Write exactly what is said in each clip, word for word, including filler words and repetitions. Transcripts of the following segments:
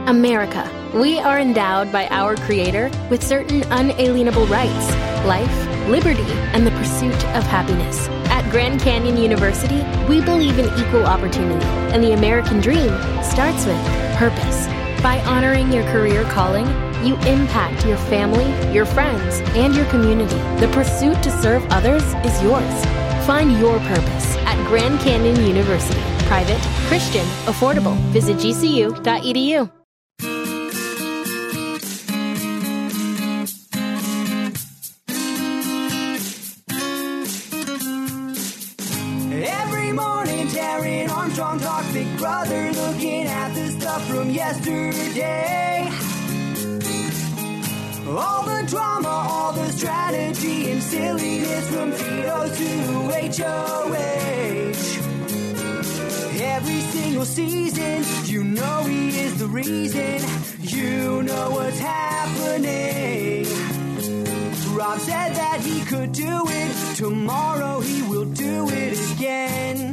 America. We are endowed by our Creator with certain unalienable rights: life, liberty, and the pursuit of happiness. At Grand Canyon University, we believe in equal opportunity, and the American dream starts with purpose. By honoring your career calling, you impact your family, your friends, and your community. The pursuit to serve others is yours. Find your purpose at Grand Canyon University. Private, Christian, affordable. Visit G C U dot E D U. Every morning, Darren Armstrong talks Big Brother, looking at the stuff from yesterday. All the drama, all the strategy and silliness from Tito to H O H. Every single season, you know he is the reason. You know what's happening. Rob said that he could do it. Tomorrow he will do it again.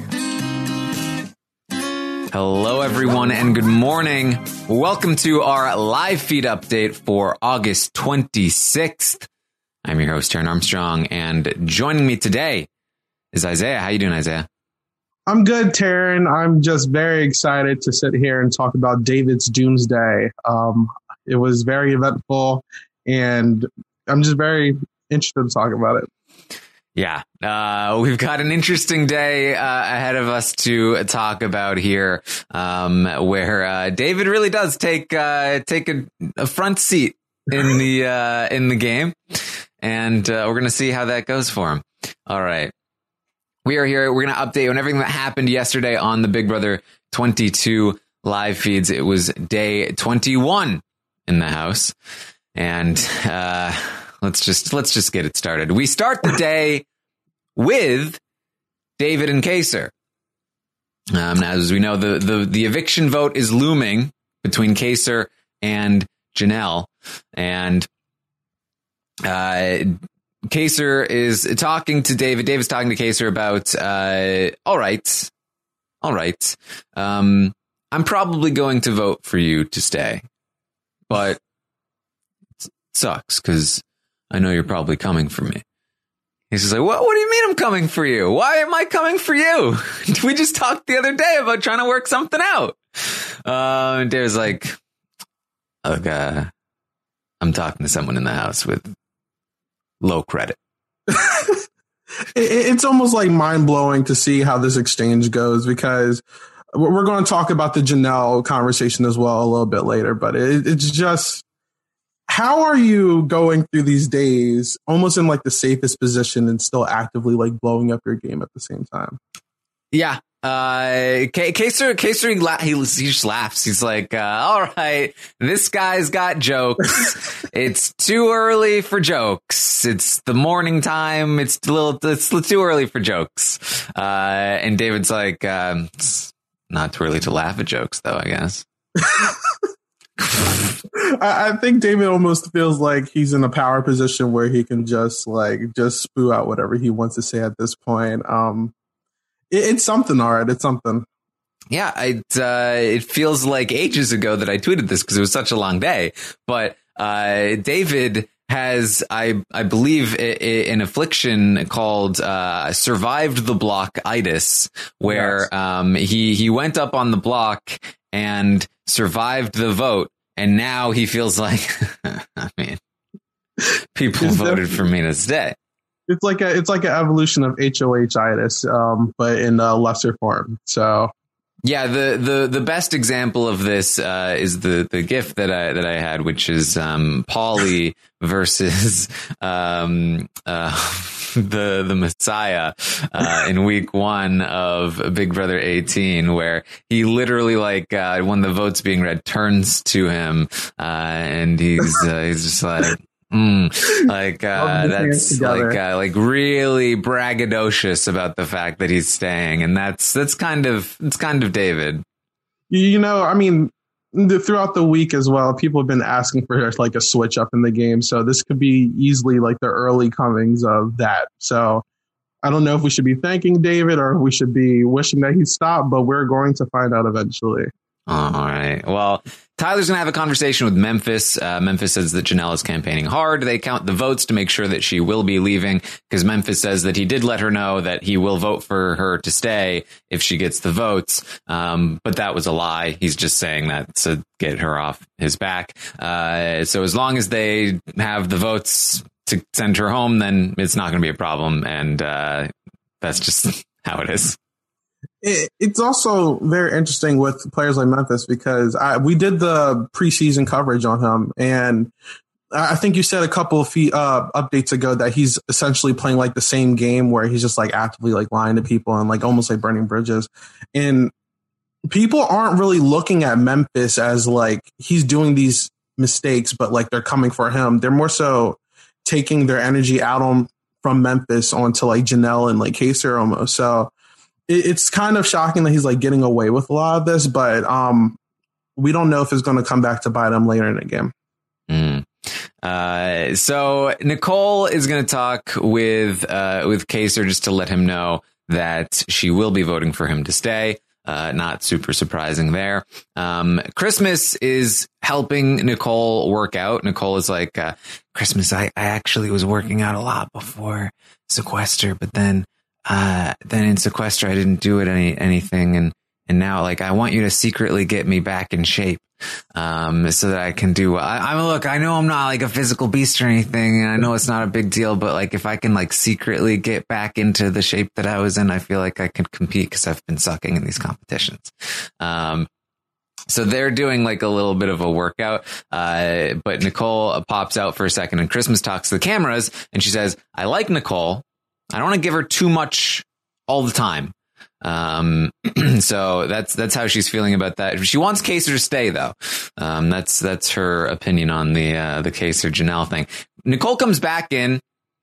Hello, everyone, and good morning. Welcome to our live feed update for August twenty-sixth. I'm your host, Darren Armstrong, and joining me today is Isaiah. How you doing, Isaiah? I'm good, Taryn. I'm just very excited to sit here and talk about David's Doomsday. Um, it was very eventful, and I'm just very interested to talk about it. Yeah, uh, we've got an interesting day uh, ahead of us to talk about here, um, where uh, David really does take uh, take a, a front seat in the uh, in the game, and uh, we're going to see how that goes for him. All right, we are here. We're going to update on everything that happened yesterday on the Big Brother twenty-two live feeds. It was day twenty-one in the house, and uh, let's just let's just get it started. We start the day with David and Kaysar. Um, as we know, the, the, the eviction vote is looming between Kaysar and Janelle. And uh, Kaysar is talking to David. David's talking to Kaysar about, uh, all right, all right. Um, I'm probably going to vote for you to stay, but it sucks because I know you're probably coming for me. He's just like, what, what do you mean I'm coming for you? Why am I coming for you? We just talked the other day about trying to work something out. Uh, and Dave's like, look, uh, I'm talking to someone in the house with low credit. it, it's almost like mind blowing to see how this exchange goes, because we're going to talk about the Janelle conversation as well a little bit later. But it, it's just, how are you going through these days almost in like the safest position and still actively like blowing up your game at the same time? Yeah. Uh, Kaysar, Kaysar, he, la- he, he just laughs. He's like, uh, all right, this guy's got jokes. It's too early for jokes. It's the morning time. It's a little, it's too early for jokes. Uh, and David's like, um, it's not too early to laugh at jokes though, I guess. I think David almost feels like he's in a power position where he can just like just spew out whatever he wants to say at this point. Um, it, it's something, all right. It's something. Yeah, it uh, it feels like ages ago that I tweeted this because it was such a long day. But uh, David has, I I believe, I- I- an affliction called uh, survived the block-itis, where Yes. um, he he went up on the block and survived the vote. And now he feels like, I mean, people It's voted definitely- for me to stay. It's like a it's like an evolution of H O H-itis, um, but in a lesser form. So Yeah, the, the, the best example of this uh, is the, the GIF that I that I had, which is um, Paulie versus um, uh, the the Messiah uh, in week one of Big Brother eighteen, where he literally, like, uh, when the vote's being read, turns to him uh, and he's uh, he's just like. Mm, like uh, that's like uh, like really braggadocious about the fact that he's staying, and that's that's kind of it's kind of David. You know, I mean, the, throughout the week as well, people have been asking for like a switch up in the game, so this could be easily like the early comings of that. So I don't know if we should be thanking David or if we should be wishing that he stopped, but we're going to find out eventually. All right. Well, Tyler's going to have a conversation with Memphis. Uh, Memphis says that Janelle is campaigning hard. They count the votes to make sure that she will be leaving, because Memphis says that he did let her know that he will vote for her to stay if she gets the votes. Um, but that was a lie. He's just saying that to get her off his back. Uh, so as long as they have the votes to send her home, then it's not going to be a problem. And uh, that's just how it is. It, it's also very interesting with players like Memphis, because I, we did the preseason coverage on him, and I think you said a couple of feet, uh, updates ago that he's essentially playing like the same game where he's just like actively like lying to people and like almost like burning bridges. And people aren't really looking at Memphis as like he's doing these mistakes, but like they're coming for him. They're more so taking their energy out on from Memphis onto like Janelle and like Kaysar almost. So it's kind of shocking that he's like getting away with a lot of this, but um, we don't know if it's going to come back to bite him later in the game. Mm. Uh, so Nicole is going to talk with uh, with Kaysar just to let him know that she will be voting for him to stay. Uh, not super surprising there. Um, Christmas is helping Nicole work out. Nicole is like, uh, Christmas, I, I actually was working out a lot before sequester, but then Uh, then in sequester, I didn't do it any, anything. And, and now like, I want you to secretly get me back in shape, um, so that I can do, I, I look, I know I'm not like a physical beast or anything, and I know it's not a big deal, but like, if I can like secretly get back into the shape that I was in, I feel like I can compete, because I've been sucking in these competitions. Um, So they're doing like a little bit of a workout, uh, but Nicole pops out for a second, and Christmas talks to the cameras, and she says, I like Nicole. I don't want to give her too much all the time. Um, so that's, that's how she's feeling about that. She wants Kaysar to stay though. Um, that's, that's her opinion on the, uh, the Kaysar Janelle thing. Nicole comes back in,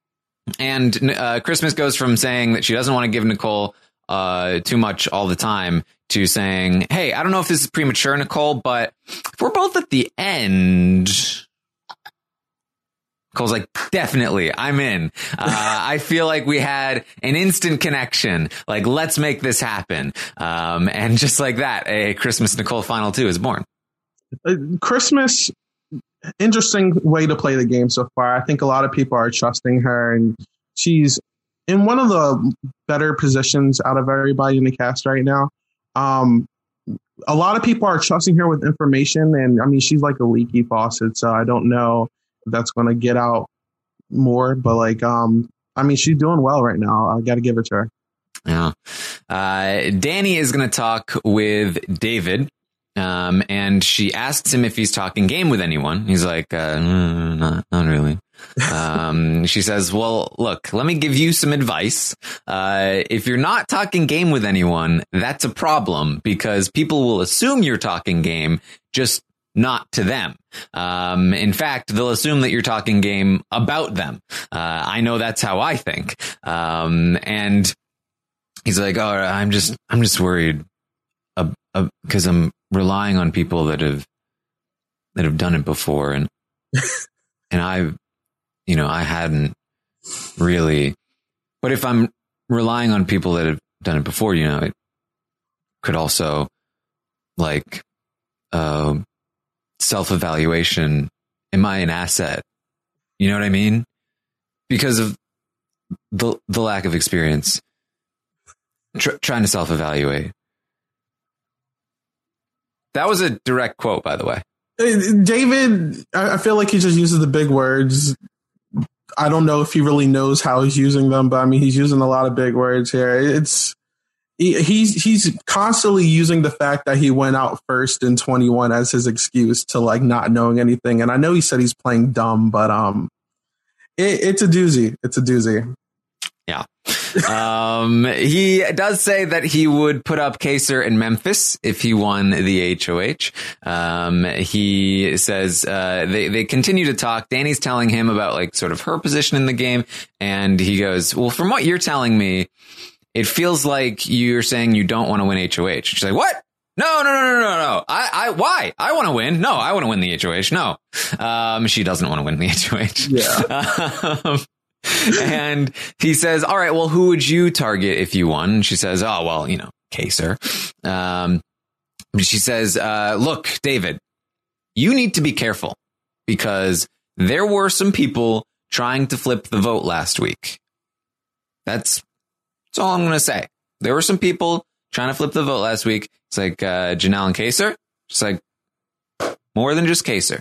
and, uh, Christmas goes from saying that she doesn't want to give Nicole, uh, too much all the time to saying, hey, I don't know if this is premature, Nicole, but if we're both at the end, Nicole's like, definitely, I'm in. Uh, I feel like we had an instant connection. Like, let's make this happen. Um, and just like that, a Christmas Nicole Final Two is born. Uh, Christmas, interesting way to play the game so far. I think a lot of people are trusting her, and she's in one of the better positions out of everybody in the cast right now. Um, a lot of people are trusting her with information, and I mean, she's like a leaky faucet, so I don't know that's going to get out more, but like, um, I mean, she's doing well right now. I got to give it to her. Yeah. Uh, Danny is going to talk with David. Um, and she asks him if he's talking game with anyone. He's like, uh, mm, not, not really. Um, she says, well, look, let me give you some advice. Uh, if you're not talking game with anyone, that's a problem, because people will assume you're talking game, just not to them. Um, in fact, they'll assume that you're talking game about them. Uh, I know that's how I think. Um, and he's like, oh, I'm just, I'm just worried uh, uh, cause I'm relying on people that have, that have done it before. And, and I, you know, I hadn't really, but if I'm relying on people that have done it before, you know, it could also like, uh, self-evaluation. Am I an asset? You know what I mean? Because of the the lack of experience, tr- trying to self-evaluate. That was a direct quote, by the way. David, I feel like he just uses the big words. I don't know if he really knows how he's using them, but I mean, he's using a lot of big words here. It's He's he's constantly using the fact that he went out first in twenty-one as his excuse to like not knowing anything. And I know he said he's playing dumb, but um, it, it's a doozy. It's a doozy. Yeah. Um, he does say that he would put up Kaysar in Memphis if he won the H O H. Um, he says, uh, they, they continue to talk. Danny's telling him about like sort of her position in the game. And he goes, well, from what you're telling me, it feels like you're saying you don't want to win H O H. She's like, what? No, no, no, no, no, no. I, I, why? I want to win. No, I want to win the H O H. No. Um, she doesn't want to win the H O H. Yeah. Um, and he says, all right, well, who would you target if you won? And she says, oh, well, you know, Kaysar. Um, She says, uh, look, David, you need to be careful because there were some people trying to flip the vote last week. That's, that's all I'm going to say. There were some people trying to flip the vote last week. It's like uh, Janelle and Kaser. It's like more than just Kaser.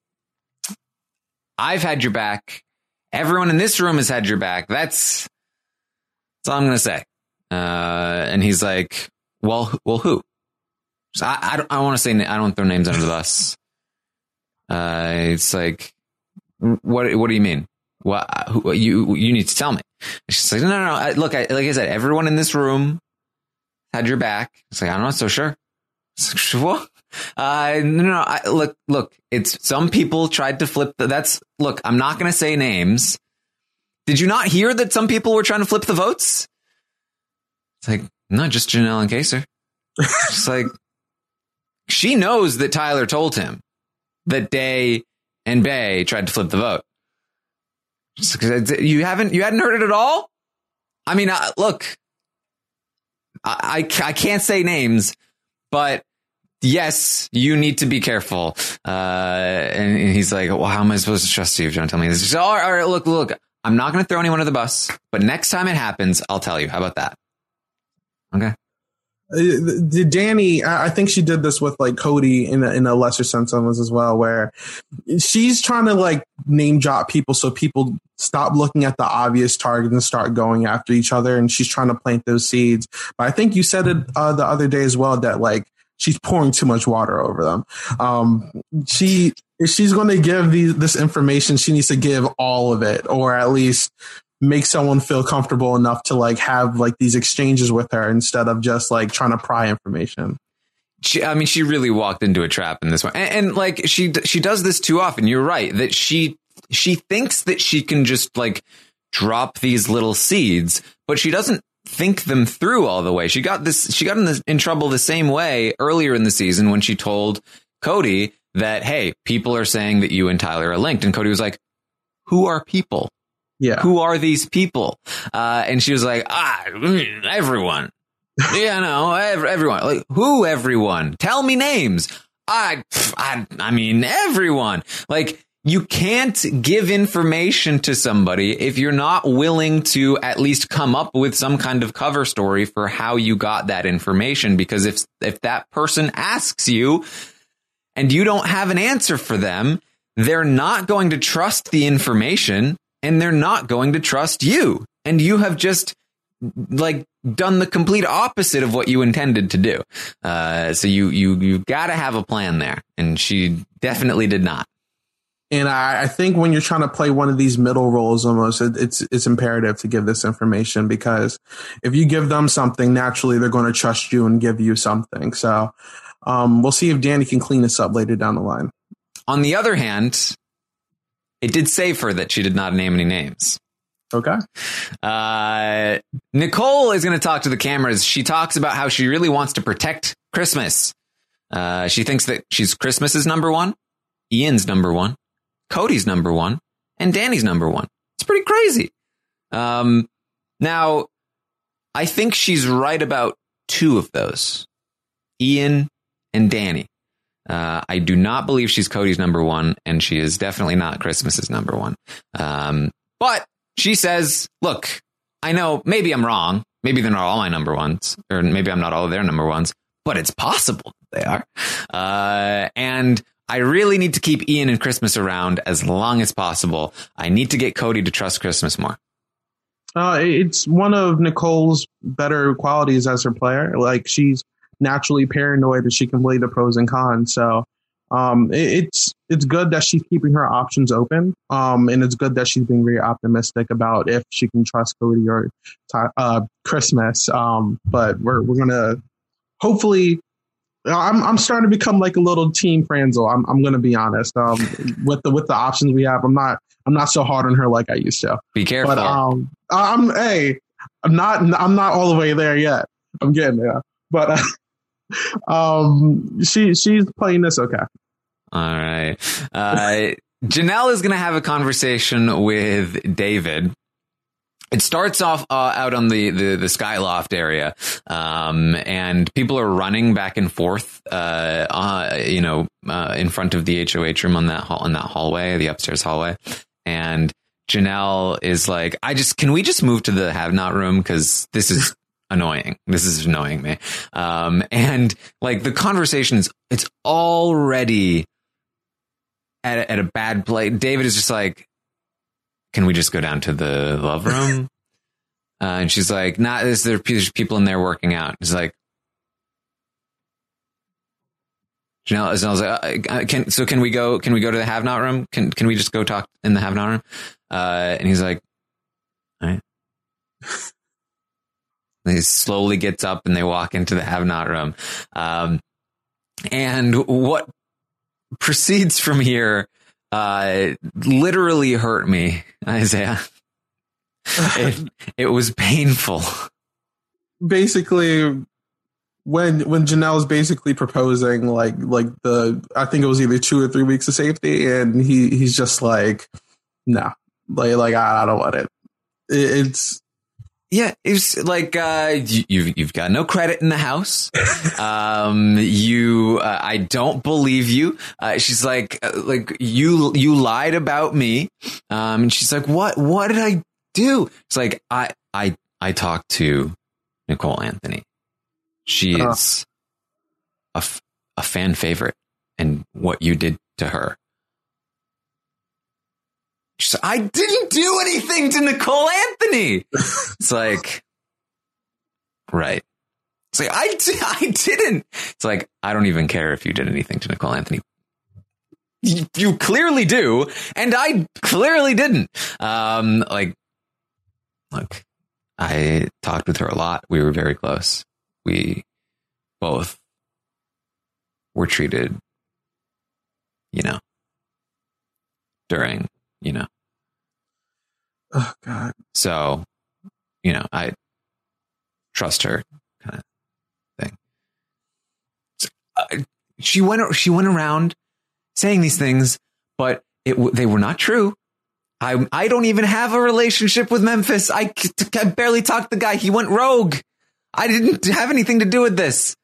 I've had your back. Everyone in this room has had your back. That's, that's all I'm going to say. Uh, and he's like, well, well, who? So I, I don't, I want to say, I don't throw names under the bus. Uh, it's like, what, what do you mean? What, who, you, you need to tell me. She's like, no, no, no. I, look, I, like I said, everyone in this room had your back. It's like, I'm not so sure. It's like, what? Uh, no, no, I, look, look, it's some people tried to flip the, that's, look, I'm not going to say names. Did you not hear that some people were trying to flip the votes? It's like, not just Janelle and Kaser. It's like, she knows that Tyler told him that Day and Bay tried to flip the vote. You haven't, you hadn't heard it at all? I mean, uh, look, I, I, I can't say names, but yes, you need to be careful. Uh, and, and he's like, well, how am I supposed to trust you if you don't tell me this? He's like, all right, all right, look, look, I'm not going to throw anyone under the bus, but next time it happens, I'll tell you. How about that? Okay. Uh, Danny, I think she did this with like Cody in a, in a lesser sense on this as well, where she's trying to like name drop people so people stop looking at the obvious target and start going after each other. And she's trying to plant those seeds. But I think you said it uh, the other day as well that like she's pouring too much water over them. Um, she if she's going to give these, this information, she needs to give all of it, or at least make someone feel comfortable enough to like have like these exchanges with her instead of just like trying to pry information. She, I mean, she really walked into a trap in this one. And, and like she, she does this too often. You're right that she, she thinks that she can just like drop these little seeds, but she doesn't think them through all the way. She got this, she got in, this, in trouble the same way earlier in the season when she told Cody that, hey, people are saying that you and Tyler are linked. And Cody was like, who are people? Yeah. Who are these people? Uh, and she was like, ah, everyone. Yeah, no, everyone. Like, who everyone? Tell me names. I, I, I mean, everyone. Like, you can't give information to somebody if you're not willing to at least come up with some kind of cover story for how you got that information. Because if, if that person asks you and you don't have an answer for them, they're not going to trust the information. And they're not going to trust you. And you have just like done the complete opposite of what you intended to do. Uh, so you you you got to have a plan there. And she definitely did not. And I, I think when you're trying to play one of these middle roles, almost it, it's it's imperative to give this information, because if you give them something, naturally they're going to trust you and give you something. So um, we'll see if Danny can clean this up later down the line. On the other hand, it did save her that she did not name any names. Okay. Uh, Nicole is going to talk to the cameras. She talks about how she really wants to protect Christmas. Uh, she thinks that she's Christmas's number one, Ian's number one, Cody's number one, and Danny's number one. It's pretty crazy. Um, now, I think she's right about two of those, Ian and Danny. Uh, I do not believe she's Cody's number one, and she is definitely not Christmas's number one. Um, but she says, look, I know maybe I'm wrong. Maybe they're not all my number ones, or maybe I'm not all of their number ones, but it's possible they are. Uh, and I really need to keep Ian and Christmas around as long as possible. I need to get Cody to trust Christmas more. Uh, it's one of Nicole's better qualities as her player. Like, she's naturally paranoid that she can weigh the pros and cons. So um, it, it's it's good that she's keeping her options open. Um, and it's good that she's being very optimistic about if she can trust Cody or uh, Christmas. Um, but we're we're gonna hopefully. I'm I'm starting to become like a little team Franzel. I'm I'm gonna be honest. Um, with the with the options we have, I'm not I'm not so hard on her like I used to. Be careful. But um, I'm hey, I'm not I'm not all the way there yet. I'm getting there. But uh, um, she she's playing this okay. All right. Uh, Janelle is going to have a conversation with David. it starts off uh, out on the, the, the Skyloft area, um, and people are running back and forth, uh, uh you know, uh, in front of the H O H room on that hall, on that hallway, the upstairs hallway. And Janelle is like, I just, can we just move to the have not room? Because this is annoying. This is annoying me. Um, and like the conversations, it's already at a, at a bad place. David is just like, can we just go down to the love room? Uh, and she's like, nah, there's, there's people in there working out. He's like, Janelle, Janelle's like, uh, can, so can we go, can we go to the have not room? Can, can we just go talk in the have not room? Uh, and he's like, all right. And he slowly gets up and they walk into the have not room. Um, and what proceeds from here, uh, literally hurt me, Isaiah. it, it was painful. Basically, when when Janelle's basically proposing like like the I think it was either two or three weeks of safety, and he he's just like, no, nah. like like I, I don't want it. it it's yeah, it's like uh, you, you've you've got no credit in the house. um, you, uh, I don't believe you. Uh, she's like, uh, like you you lied about me. Um, and she's like, what what did I do? It's like I I I talked to Nicole Anthony. She is uh. a, f- a fan favorite, and what you did to her. She's like, I didn't do anything to Nicole Anthony. It's like, right. It's like, I, di- I didn't. It's like, I don't even care if you did anything to Nicole Anthony. You, you clearly do, and I clearly didn't. Um, like, look, I talked with her a lot. We were very close. We both were treated, you know, during, you know. Oh, God. So, you know, I trust her kind of thing. So, uh, she went, she went around saying these things, but it, they were not true. I, I don't even have a relationship with Memphis. I, I barely talked to the guy. He went rogue. I didn't have anything to do with this.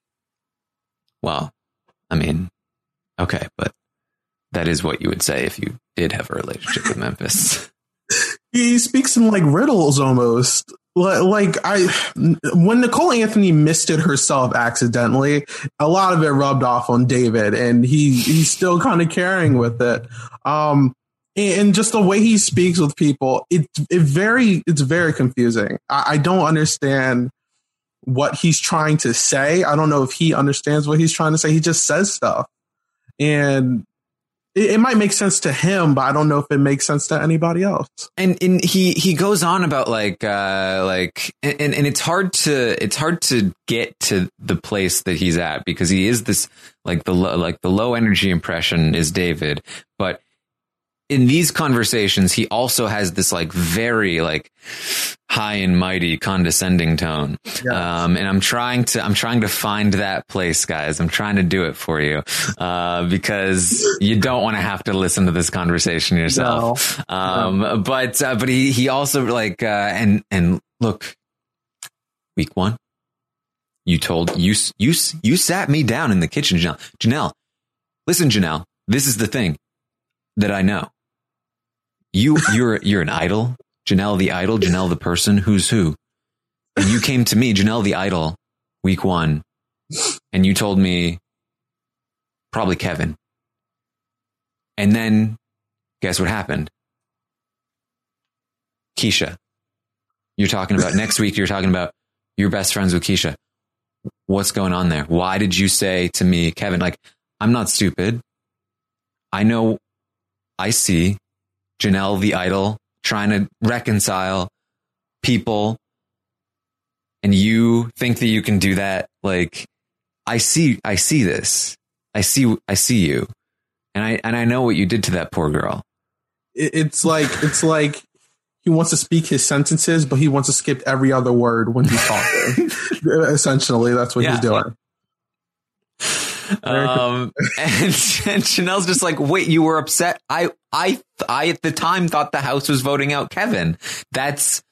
Well, I mean, okay, but that is what you would say if you did have a relationship with Memphis. He speaks in like riddles almost. Like I, when Nicole Anthony missed it herself accidentally, a lot of it rubbed off on David, and he he's still kind of carrying with it. Um, and just the way he speaks with people, it it very it's very confusing. I, I don't understand what he's trying to say. I don't know if he understands what he's trying to say. He just says stuff, and it, it might make sense to him, but I don't know if it makes sense to anybody else. And and he he goes on about like uh like and and it's hard to it's hard to get to the place that he's at, because he is this like the like the low energy impression is David, but in these conversations, he also has this like very like high and mighty condescending tone. Yes. Um, and I'm trying to, I'm trying to find that place, guys. I'm trying to do it for you, uh, because you don't want to have to listen to this conversation yourself. No. Um, no. but, uh, but he, he also like, uh, and, and look, week one, you told you, you, you sat me down in the kitchen, Janelle. Janelle, listen, Janelle, this is the thing that I know. You, you're, you're an idol, Janelle the idol, Janelle the person who's who. And you came to me, Janelle the idol, week one, and you told me probably Kevin. And then guess what happened? Keisha. You're talking about next week. You're talking about your best friends with Keisha. What's going on there? Why did you say to me, Kevin, like, I'm not stupid. I know, I see Janelle the idol trying to reconcile people, and you think that you can do that. Like, I see, I see this. I see, I see you. And I, and I know what you did to that poor girl. It's like, it's like he wants to speak his sentences, but he wants to skip every other word when he's talking. Essentially, that's what yeah. he's doing. Um, and, and Janelle's just like, wait, you were upset? I, I, I at the time thought the House was voting out Kevin. That's,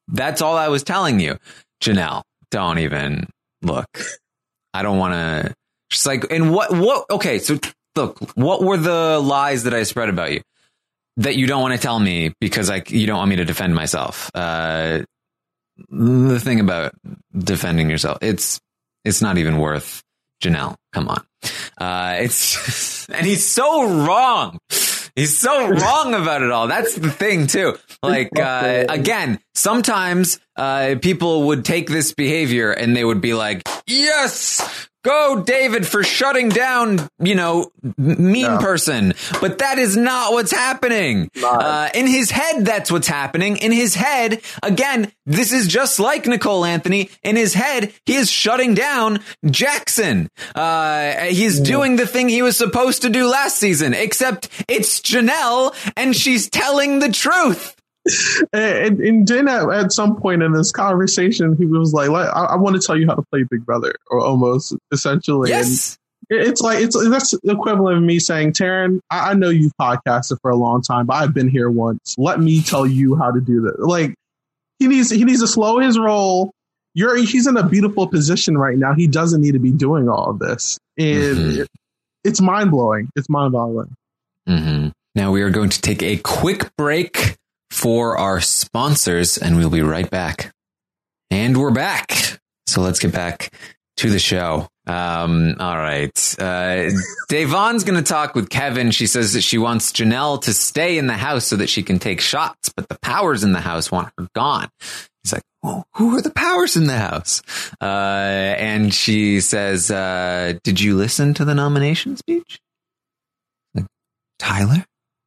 That's all I was telling you. Janelle, don't even look. I don't want to. Just like, and what, what, okay, so look, what were the lies that I spread about you that you don't want to tell me because like you don't want me to defend myself? Uh, the thing about defending yourself, it's, it's not even worth. Janelle, come on. Uh, it's, and he's so wrong. He's so wrong about it all. That's the thing too. Like, uh, again, sometimes, uh, people would take this behavior and they would be like, yes, go David for shutting down, you know, mean yeah. person. But that is not what's happening. Uh, in his head, that's what's happening. In his head, again, this is just like Nicole Anthony. In his head, he is shutting down Jackson. Uh, he's yeah. doing the thing he was supposed to do last season, except it's Janelle and she's telling the truth. And, and Jen, at, at some point in this conversation, he was like, I, I want to tell you how to play Big Brother, or almost, essentially. Yes. And it's like, it's that's the equivalent of me saying, Taryn, I, I know you've podcasted for a long time, but I've been here once. Let me tell you how to do this. Like, he needs, he needs to slow his roll. You're, he's in a beautiful position right now. He doesn't need to be doing all of this. And mm-hmm. it, it's mind blowing. It's mind boggling. Mm-hmm. Now we are going to take a quick break for our sponsors, and we'll be right back. And we're back. So let's get back to the show. Um, all right. Uh, Devon's going to talk with Kevin. She says that she wants Janelle to stay in the house so that she can take shots, but the powers in the house want her gone. He's like, oh, who are the powers in the house? Uh, and she says, uh, did you listen to the nomination speech? Like, Tyler?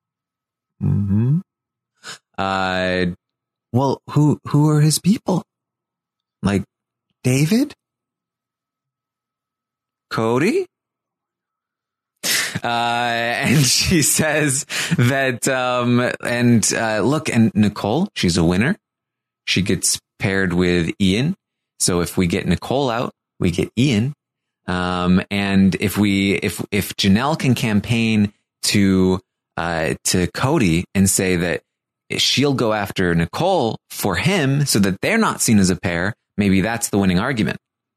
Mm-hmm. Uh, well, who, who are his people? Like David? Cody? Uh, and she says that, um, and, uh, look, and Nicole, she's a winner. She gets paired with Ian. So if we get Nicole out, we get Ian. Um, and if we, if, if Janelle can campaign to, uh, to Cody and say that she'll go after Nicole for him so that they're not seen as a pair, maybe that's the winning argument.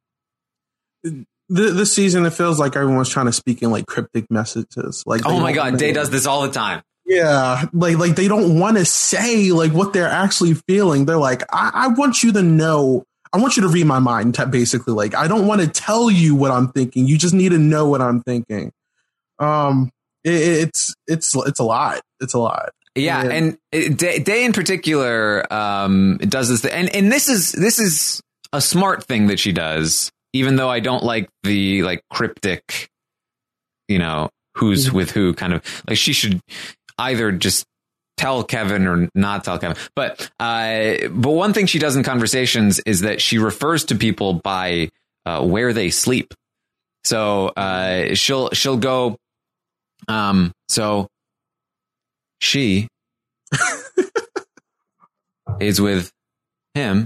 This season, it feels like everyone's trying to speak in like cryptic messages. Like, oh my God, Day does this all the time. Yeah, like like they don't want to say like what they're actually feeling. They're like, I, I want you to know. I want you to read my mind. Basically, like I don't want to tell you what I'm thinking. You just need to know what I'm thinking. Um, it, it's it's it's a lot. It's a lot. Yeah, and, and Day, Day in particular um, does this, and and this is this is a smart thing that she does. Even though I don't like the like cryptic, you know, who's mm-hmm. with who kind of like she should either just tell Kevin or not tell Kevin. But uh, but one thing she does in conversations is that she refers to people by uh, where they sleep. So uh, she'll she'll go. Um, so she is with him,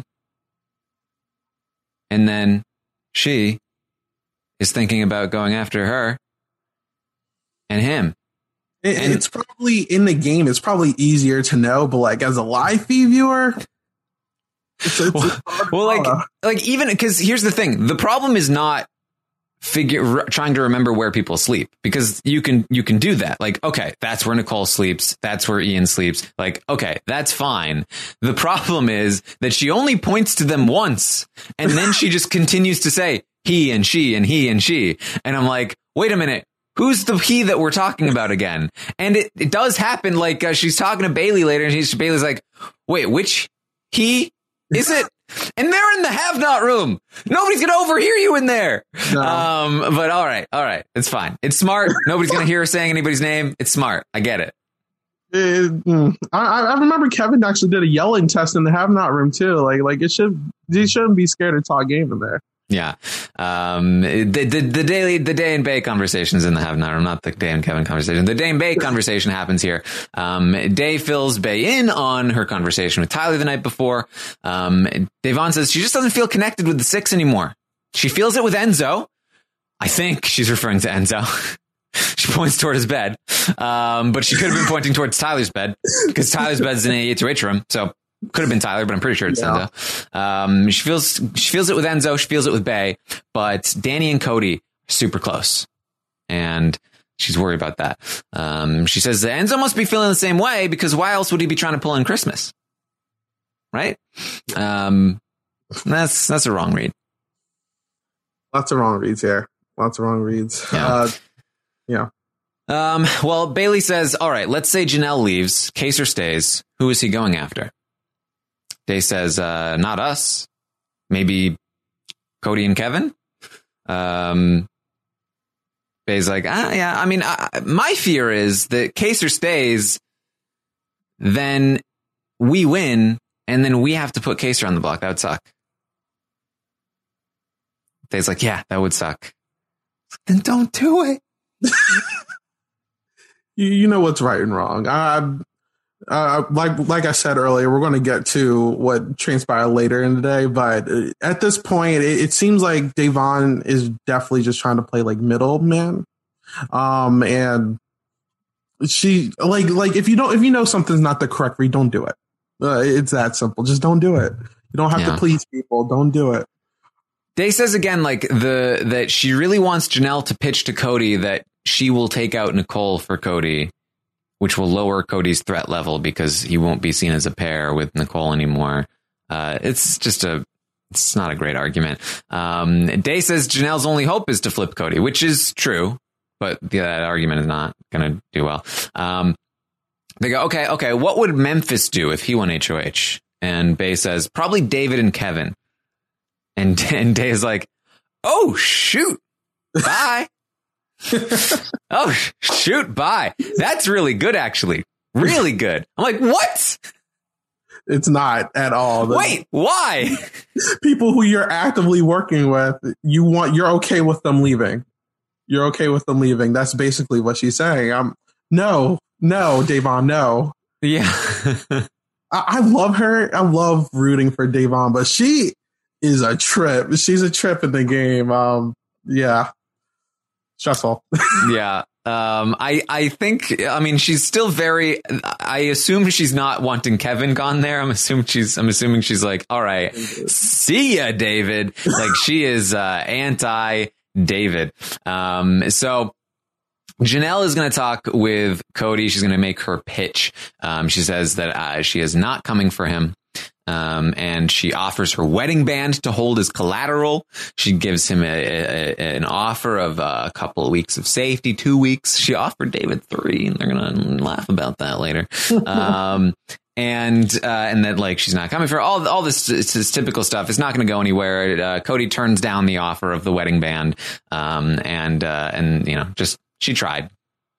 and then she is thinking about going after her and him. It, and it's probably in the game. It's probably easier to know, but like as a live feed viewer, it's, it's well, well like, like even because here's the thing: the problem is not figure r- trying to remember where people sleep, because you can you can do that. Like, okay, that's where Nicole sleeps. That's where Ian sleeps. Like, okay, that's fine. The problem is that she only points to them once, and then she just continues to say he and she and he and she. And I'm like, wait a minute. Who's the he that we're talking about again? And it, it does happen. Like uh, she's talking to Bailey later, and he's, Bailey's like, wait, which he is it? And they're in the have not room. Nobody's going to overhear you in there. No. Um, but all right. All right. It's fine. It's smart. Nobody's going to hear her saying anybody's name. It's smart. I get it. it I, I remember Kevin actually did a yelling test in the have not room too. Like, like it should, you shouldn't be scared to talk game in there. Yeah. Um, the, the, the daily, the Day and Bay conversations in the have not room, not the Day and Kevin conversation. The Day and Bay conversation happens here. Um, Day fills Bay in on her conversation with Tyler the night before. Um, Devon says she just doesn't feel connected with the six anymore. She feels it with Enzo. I think she's referring to Enzo. She points toward his bed. Um, but she could have been pointing towards Tyler's bed, because Tyler's bed's in a H O H room. So Could have been Tyler, but I'm pretty sure it's Yeah. Enzo. Um, she feels she feels it with Enzo. She feels it with Bay, but Danny and Cody are super close, and she's worried about that. Um, she says that Enzo must be feeling the same way because why else would he be trying to pull in Christmas? Right? Um, that's that's a wrong read. Lots of wrong reads here. Lots of wrong reads. Yeah. Uh, yeah. Um, well, Bailey says, all right, let's say Janelle leaves, Kaser stays. Who is he going after? Day says, uh, not us. Maybe Cody and Kevin. Um, Bay's like, ah, yeah, I mean, I, my fear is that Kaser stays, then we win, and then we have to put Kaser on the block. That would suck. Day's like, yeah, that would suck. Then don't do it. You, you know what's right and wrong. I, uh, like like I said earlier, we're going to get to what transpired later in the day, but at this point, it, it seems like Da'Vonne is definitely just trying to play like middleman. Um, and she like like if you don't if you know something's not the correct read, don't do it. Uh, it's that simple. Just don't do it. You don't have Yeah. to please people. Don't do it. Day says again, like the that she really wants Janelle to pitch to Cody that she will take out Nicole for Cody, which will lower Cody's threat level because he won't be seen as a pair with Nicole anymore. Uh, it's just a, it's not a great argument. Um, Day says Janelle's only hope is to flip Cody, which is true, but yeah, that argument is not going to do well. Um, they go, okay, okay, what would Memphis do if he won H O H? And Bay says probably David and Kevin. And, and Day is like, oh, shoot. Bye. oh, shoot. Bye. That's really good, actually. Really good. I'm like, what? It's not at all. The Wait, why? people who you're actively working with, you want, you're okay with them leaving. You're okay with them leaving. That's basically what she's saying. Um, no, no, Da'Vonne, no. Yeah. I, I love her. I love rooting for Da'Vonne, but she is a trip. She's a trip in the game. Um, yeah. Stressful. yeah. Um, I, I think, I mean, she's still very, I assume she's not wanting Kevin gone there. I'm assuming she's, I'm assuming she's like, all right, see ya, David. Like she is, uh, anti David. Um, so Janelle is going to talk with Cody. She's going to make her pitch. Um, she says that, uh, she is not coming for him. Um, and she offers her wedding band to hold as collateral. She gives him a, a, an offer of a couple of weeks of safety, two weeks. She offered David three, and they're going to laugh about that later. Um, and, uh, and that like, she's not coming for all, all this, this typical stuff. It's not going to go anywhere. Uh, Cody turns down the offer of the wedding band. Um, and, uh, and, you know, just, she tried.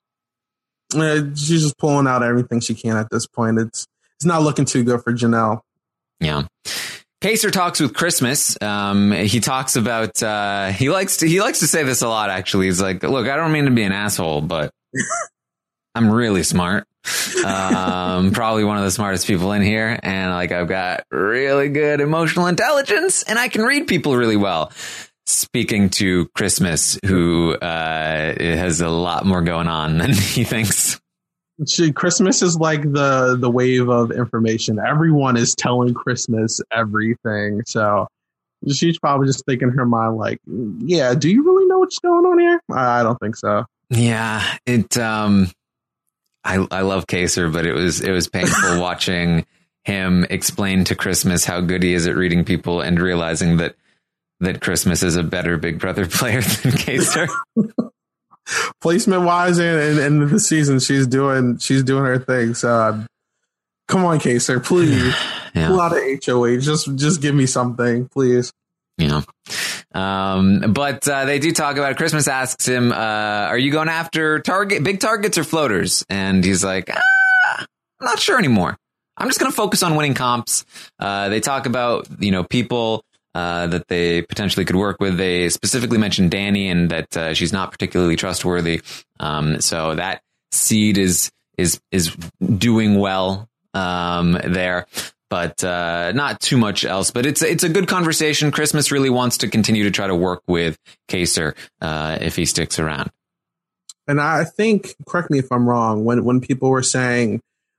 Uh, she's just pulling out everything she can at this point. It's, it's not looking too good for Janelle. Yeah. Kaser talks with Christmas. Um, he talks about, uh, he likes to, he likes to say this a lot, actually. He's like, look, I don't mean to be an asshole, but I'm really smart. Um, probably one of the smartest people in here. And like, I've got really good emotional intelligence and I can read people really well. Speaking to Christmas, who, uh, has a lot more going on than he thinks. She, Christmas is like the the wave of information. Everyone is telling Christmas everything. So she's probably just thinking in her mind, like, yeah, do you really know what's going on here? I, I don't think so. Yeah, it, um, I, I love Kaser, but it was, it was painful watching him explain to Christmas how good he is at reading people and realizing that, that Christmas is a better Big Brother player than Kaser. Placement wise and in the season, she's doing she's doing her thing. So uh, come on, Kaser, please. Yeah. Pull out of H O H. Just just give me something, please. Yeah. Um, but uh, they do talk about it. Christmas asks him, uh, are you going after target big targets or floaters? And he's like, ah, I'm not sure anymore. I'm just going to focus on winning comps. Uh, they talk about, you know, people Uh, that they potentially could work with. They specifically mentioned Danny and that uh, she's not particularly trustworthy. Um, so that seed is is is doing well um, there, but uh, not too much else. But it's it's a good conversation. Christmas really wants to continue to try to work with Kaser uh, if he sticks around. And I think, correct me if I'm wrong, when when people were saying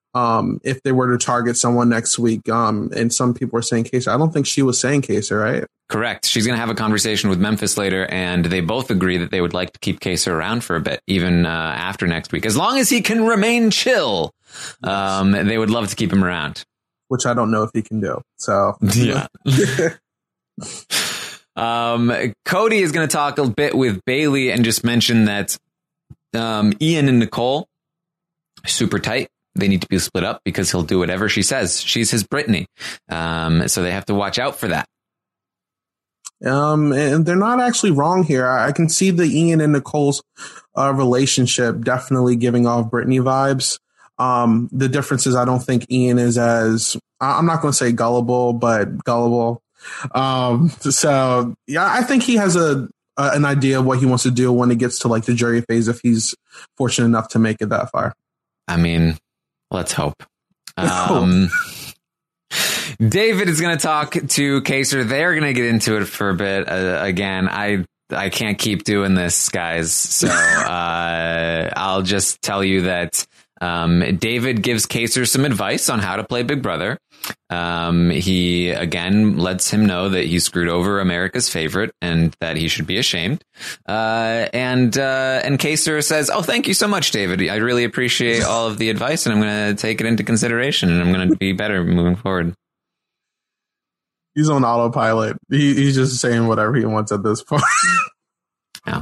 um, if they were to target someone next week. Um, and some people are saying Kaser. I don't think she was saying Kaser, right? Correct. She's going to have a conversation with Memphis later, and they both agree that they would like to keep Kaser around for a bit, even uh, after next week. As long as he can remain chill, um, they would love to keep him around. Which I don't know if he can do. So, yeah. um, Cody is going to talk a bit with Bailey and just mention that um, Ian and Nicole are super tight. They need to be split up because he'll do whatever she says. She's his Brittany. Um, so they have to watch out for that. Um, and they're not actually wrong here. I, I can see the Ian and Nicole's uh, relationship definitely giving off Brittany vibes. Um, the difference is I don't think Ian is as, I'm not going to say gullible, but gullible. Um, so yeah, I think he has a, a an idea of what he wants to do when it gets to like the jury phase, if he's fortunate enough to make it that far. I mean, let's hope. Um, David is going to talk to Kaser. They're going to get into it for a bit. Uh, again, I I can't keep doing this, guys. So uh, I'll just tell you that um, David gives Kaser some advice on how to play Big Brother. Um, he, again, lets him know that he screwed over America's favorite and that he should be ashamed. Uh, and uh, and Kaser says, oh, thank you so much, David. I really appreciate all of the advice, and I'm going to take it into consideration, and I'm going to be better moving forward. He's on autopilot. He, he's just saying whatever he wants at this point. Yeah.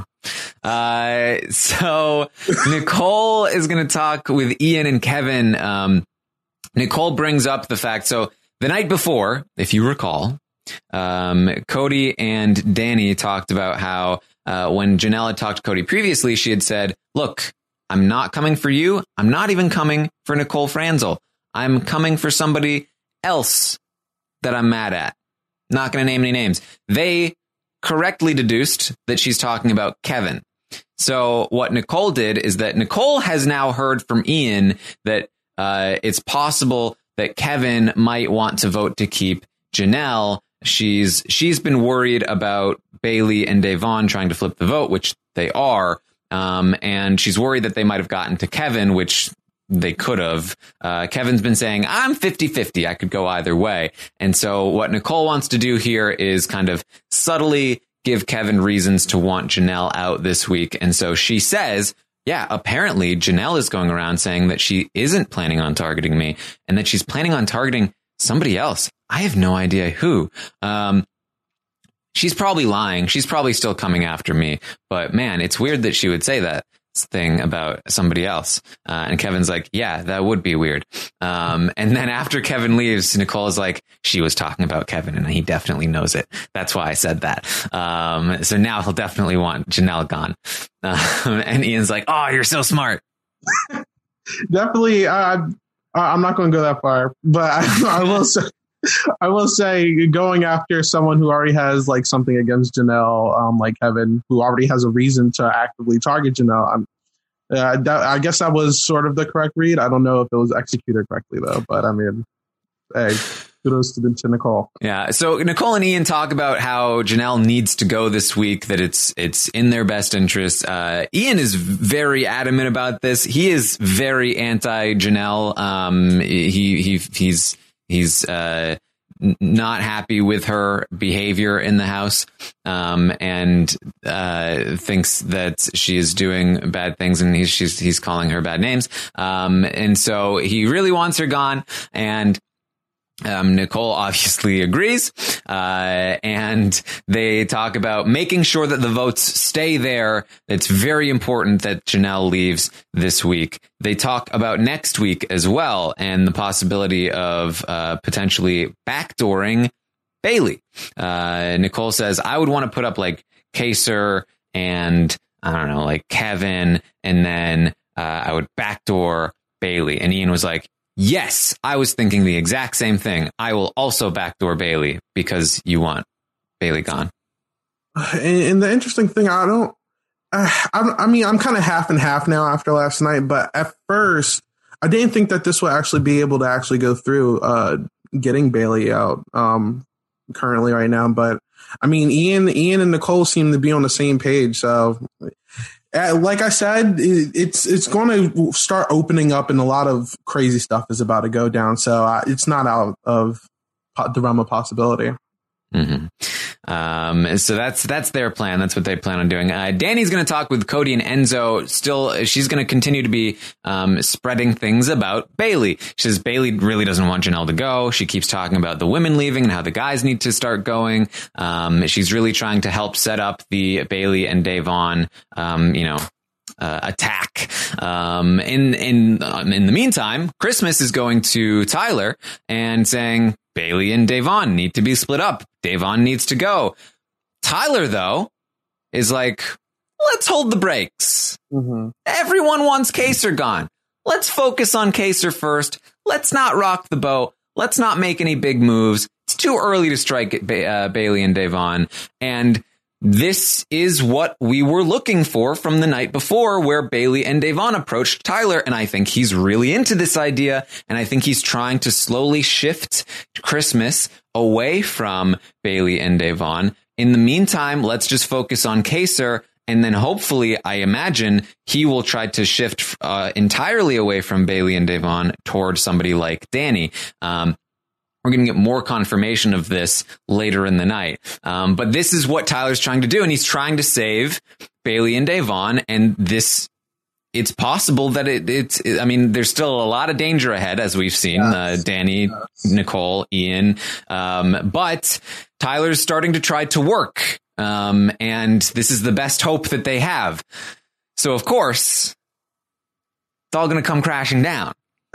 Uh, so Nicole is going to talk with Ian and Kevin. Um, Nicole brings up the fact. So the night before, if you recall, um, Cody and Danny talked about how uh, when Janelle had talked to Cody previously, she had said, look, I'm not coming for you. I'm not even coming for Nicole Franzel. I'm coming for somebody else that I'm mad at. Not going to name any names. They correctly deduced that she's talking about Kevin. So what Nicole did is that Nicole has now heard from Ian that uh, it's possible that Kevin might want to vote to keep Janelle. She's she's been worried about Bailey and Devon trying to flip the vote, which they are. Um, and she's worried that they might have gotten to Kevin, which they could have. Uh, Kevin's been saying, I'm fifty-fifty. I could go either way. And so what Nicole wants to do here is kind of subtly give Kevin reasons to want Janelle out this week. And so she says, yeah, apparently Janelle is going around saying that she isn't planning on targeting me and that she's planning on targeting somebody else. I have no idea who. Um, she's probably lying. She's probably still coming after me. But man, it's weird that she would say that thing about somebody else. Uh, and Kevin's like, yeah, that would be weird. Um, and then after Kevin leaves, Nicole's like, she was talking about Kevin and he definitely knows it. That's why I said that. Um, so now he'll definitely want Janelle gone. Uh, and Ian's like, oh, you're so smart. Definitely. Uh, I'm not going to go that far, but I, I will say, I will say going after someone who already has like something against Janelle, um, like Kevin, who already has a reason to actively target Janelle. I'm, uh, that, I guess that was sort of the correct read. I don't know if it was executed correctly though, but I mean, hey, kudos to, to Nicole. Yeah. So Nicole and Ian talk about how Janelle needs to go this week, that it's it's in their best interest. Uh, Ian is very adamant about this. He is very anti Janelle. Um, he he he's. He's uh, n- not happy with her behavior in the house, um, and uh, thinks that she is doing bad things, and he's she's, he's calling her bad names. Um, and so he really wants her gone. And Um, Nicole obviously agrees, uh, and they talk about making sure that the votes stay there. It's very important that Janelle leaves this week. They talk about next week as well, and the possibility of uh, potentially backdooring Bailey. Uh, Nicole says, I would want to put up like Kaser and I don't know, like Kevin, and then uh, I would backdoor Bailey. And Ian was like, yes, I was thinking the exact same thing. I will also backdoor Bailey because you want Bailey gone. And, and the interesting thing, I don't, uh, I, I mean, I'm kind of half and half now after last night, but at first I didn't think that this would actually be able to actually go through uh, getting Bailey out um, currently right now. But I mean, Ian, Ian and Nicole seem to be on the same page. So Uh, like I said, it, it's it's going to start opening up, and a lot of crazy stuff is about to go down. So uh, it's not out of po- the realm of possibility. Mm-hmm. Um, so that's that's their plan. That's what they plan on doing. Uh, Danny's going to talk with Cody and Enzo. Still, she's going to continue to be um, spreading things about Bailey. She says Bailey really doesn't want Janelle to go. She keeps talking about the women leaving and how the guys need to start going. Um, she's really trying to help set up the Bailey and Da'Vonne, um, you know, Uh, attack. Um, in in um, in the meantime, Christmas is going to Tyler and saying Bailey and Da'Vonne need to be split up. Da'Vonne needs to go. Tyler, though, is like, let's hold the brakes. Mm-hmm. Everyone wants Kaser gone. Let's focus on Kaser first. Let's not rock the boat. Let's not make any big moves. It's too early to strike at ba- uh, Bailey and Da'Vonne. And this is what we were looking for from the night before, where Bailey and Da'Vonne approached Tyler. And I think he's really into this idea. And I think he's trying to slowly shift Christmas away from Bailey and Da'Vonne. In the meantime, let's just focus on Kaser. And then hopefully, I imagine he will try to shift uh, entirely away from Bailey and Da'Vonne towards somebody like Danny. Um, We're going to get more confirmation of this later in the night. Um, but this is what Tyler's trying to do. And he's trying to save Bailey and Da'Vonne. And this, it's possible that it, it's, I mean, there's still a lot of danger ahead, as we've seen, yes. uh, Danny, yes. Nicole, Ian. Um, but Tyler's starting to try to work. Um, and this is the best hope that they have. So, of course, it's all going to come crashing down.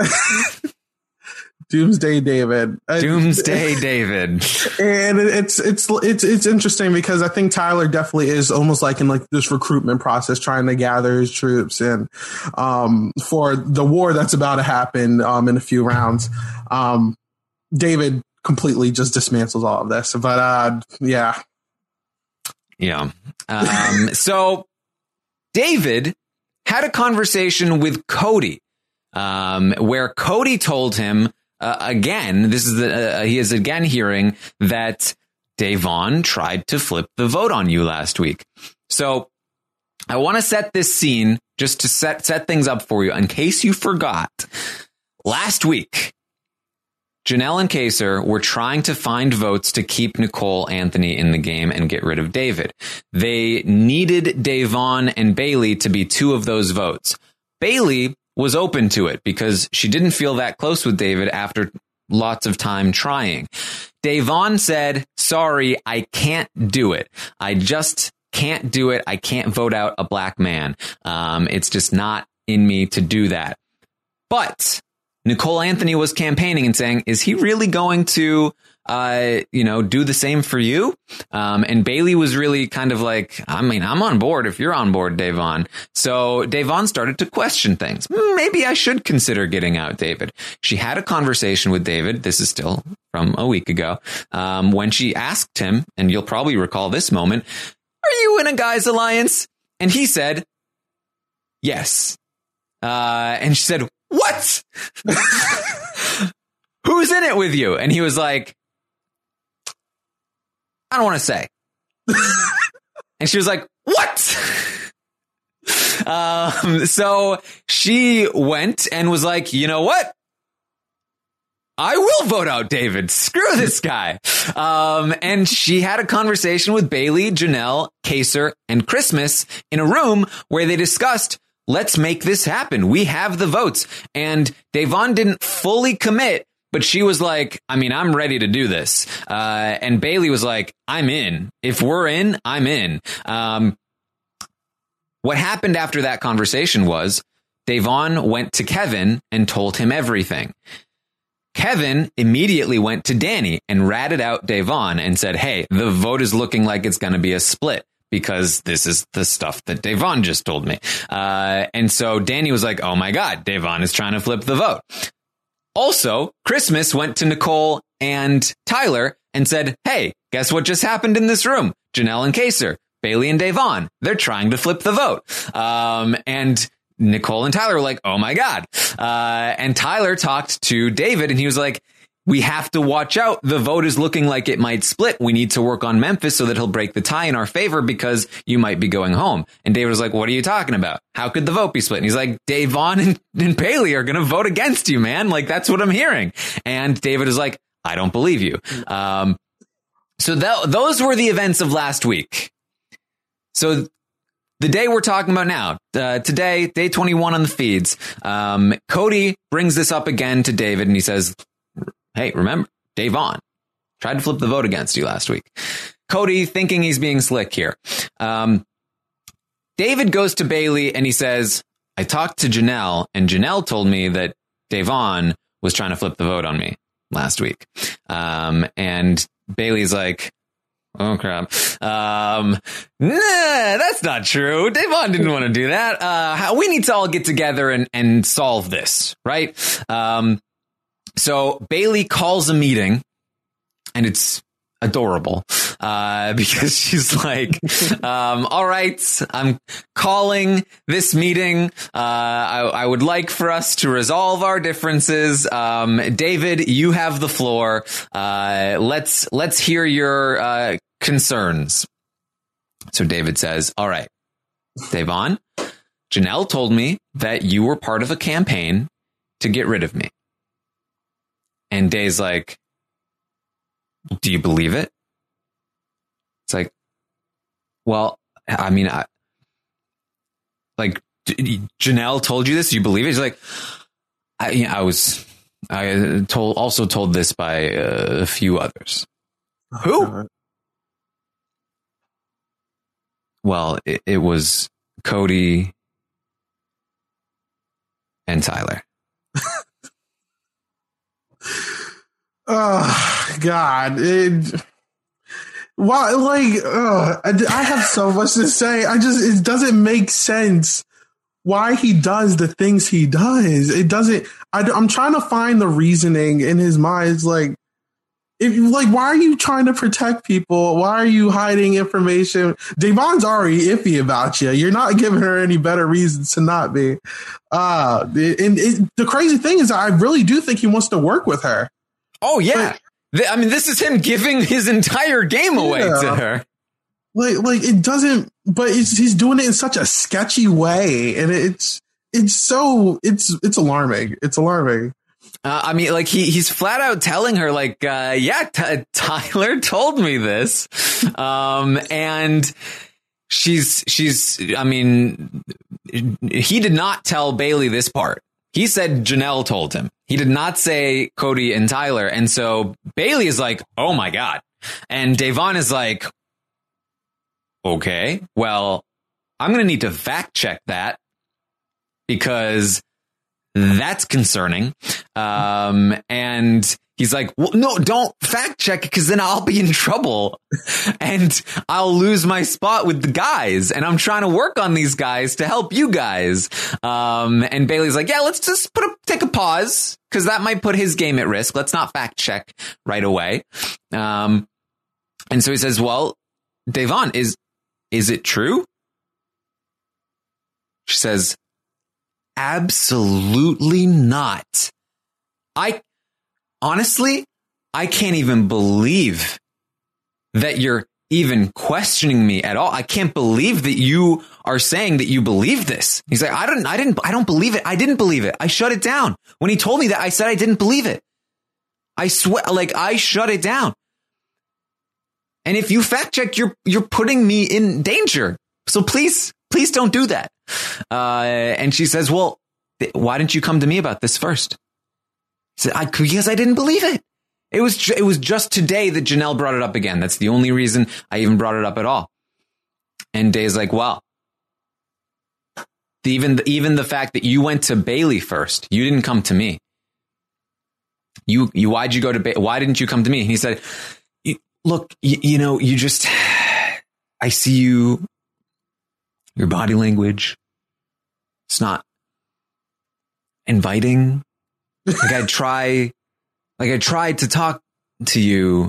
Doomsday David. Doomsday David. And it's it's it's it's interesting because I think Tyler definitely is almost like in like this recruitment process, trying to gather his troops and um, for the war that's about to happen um, in a few rounds. Um, David completely just dismantles all of this. But uh, yeah. Yeah. Um, so David had a conversation with Cody um, where Cody told him, Uh, again, this is the, uh, he is again hearing that Da'Vonne tried to flip the vote on you last week. So I want to set this scene just to set, set things up for you in case you forgot. Last week, Janelle and Kaser were trying to find votes to keep Nicole Anthony in the game and get rid of David. They needed Da'Vonne and Bailey to be two of those votes. Bailey was open to it because she didn't feel that close with David after lots of time trying. Da'Vonne said, sorry, I can't do it. I just can't do it. I can't vote out a black man. Um, it's just not in me to do that. But Nicole Anthony was campaigning and saying, is he really going to, uh, you know, do the same for you? Um, and Bailey was really kind of like, I mean, I'm on board if you're on board, Da'Vonne. So Da'Vonne started to question things. Maybe I should consider getting out David. She had a conversation with David. This is still from a week ago. Um, when she asked him, and you'll probably recall this moment, are you in a guys alliance? And he said, yes. Uh, and she said, what? Who's in it with you? And he was like, I don't want to say. And she was like, what? um, so she went and was like, you know what? I will vote out David. Screw this guy. Um, and she had a conversation with Bailey, Janelle, Kaser, and Christmas in a room where they discussed, let's make this happen. We have the votes. And Da'Vonne didn't fully commit, but she was like, I mean, I'm ready to do this. Uh, and Bailey was like, I'm in. If we're in, I'm in. Um, what happened after that conversation was Da'Vonne went to Kevin and told him everything. Kevin immediately went to Danny and ratted out Da'Vonne and said, hey, the vote is looking like it's going to be a split, because this is the stuff that Da'Vonne just told me. Uh, and so Danny was like, oh my God, Da'Vonne is trying to flip the vote. Also, Christmas went to Nicole and Tyler and said, hey, guess what just happened in this room? Janelle and Kaser, Bailey and Da'Vonne, they're trying to flip the vote. Um, and Nicole and Tyler were like, oh my God. Uh, and Tyler talked to David and he was like, we have to watch out. The vote is looking like it might split. We need to work on Memphis so that he'll break the tie in our favor because you might be going home. And David was like, what are you talking about? How could the vote be split? And he's like, Da'Vonne and, and Bayley are going to vote against you, man. Like, that's what I'm hearing. And David is like, I don't believe you. Um, so that, those were the events of last week. So the day we're talking about now, uh, today, day twenty-one on the feeds, um, Cody brings this up again to David and he says, hey, remember, Da'Vonne tried to flip the vote against you last week. Cody thinking he's being slick here. Um, David goes to Bayley and he says, I talked to Janelle and Janelle told me that Da'Vonne was trying to flip the vote on me last week. Um, and Bayley's like, oh, crap. Um, nah, that's not true. Da'Vonne didn't want to do that. Uh, we need to all get together and, and solve this, right? Um, So Bayley calls a meeting and it's adorable uh, because she's like, um, all right, I'm calling this meeting. Uh, I, I would like for us to resolve our differences. Um, David, you have the floor. Uh, let's let's hear your uh, concerns. So David says, all right, Da'Vonne, Janelle told me that you were part of a campaign to get rid of me. And Day's like, do you believe it? It's like, well, I mean, I, like, Janelle told you this? You believe it? He's like, I, you know, I was, I told, also told this by uh, a few others. Oh, Who? God. Well, it, it was Cody and Tyler. Oh, God. It, why, like, uh, I, I have so much to say. I just, it doesn't make sense why he does the things he does. It doesn't, I, I'm trying to find the reasoning in his mind. It's like, if like, why are you trying to protect people? Why are you hiding information? Da'Vonne's already iffy about you. You're not giving her any better reasons to not be. Uh, and it, the crazy thing is, I really do think he wants to work with her. Oh, yeah. But, I mean, this is him giving his entire game away yeah. to her. Like, like it doesn't, but it's, he's doing it in such a sketchy way. And it's, it's so, it's, it's alarming. It's alarming. Uh, I mean, like he he's flat out telling her, like, uh, yeah, t- Tyler told me this. Um, and she's, she's, I mean, he did not tell Bayley this part. He said Janelle told him. He did not say Cody and Tyler. And so Bayley is like, oh, my God. And Da'Vonne is like, OK, well, I'm going to need to fact check that because that's concerning. Um, and he's like, well, no, don't fact check it because then I'll be in trouble and I'll lose my spot with the guys. And I'm trying to work on these guys to help you guys. Um, and Bayley's like, yeah, let's just put a, take a pause because that might put his game at risk. Let's not fact check right away. Um, and so he says, well, Da'Vonne, is, is it true? She says, absolutely not. I honestly, I can't even believe that you're even questioning me at all. I can't believe that you are saying that you believe this. He's like, I don't, I didn't, I don't believe it. I didn't believe it. I shut it down. When he told me that, I said I didn't believe it. I swear, like I shut it down. And if you fact check, you're, you're putting me in danger. So please, please don't do that. Uh, and she says, well, th- why didn't you come to me about this first? He said, I, because I didn't believe it. It was, ju- it was just today that Janelle brought it up again. That's the only reason I even brought it up at all. And Day's like, well, the, even, the, even the fact that you went to Bayley first, you didn't come to me. You, you, why'd you go to, ba- why didn't you come to me? And he said, look, you, you know, you just, I see you, your body language. It's not inviting. Like I try, like I tried to talk to you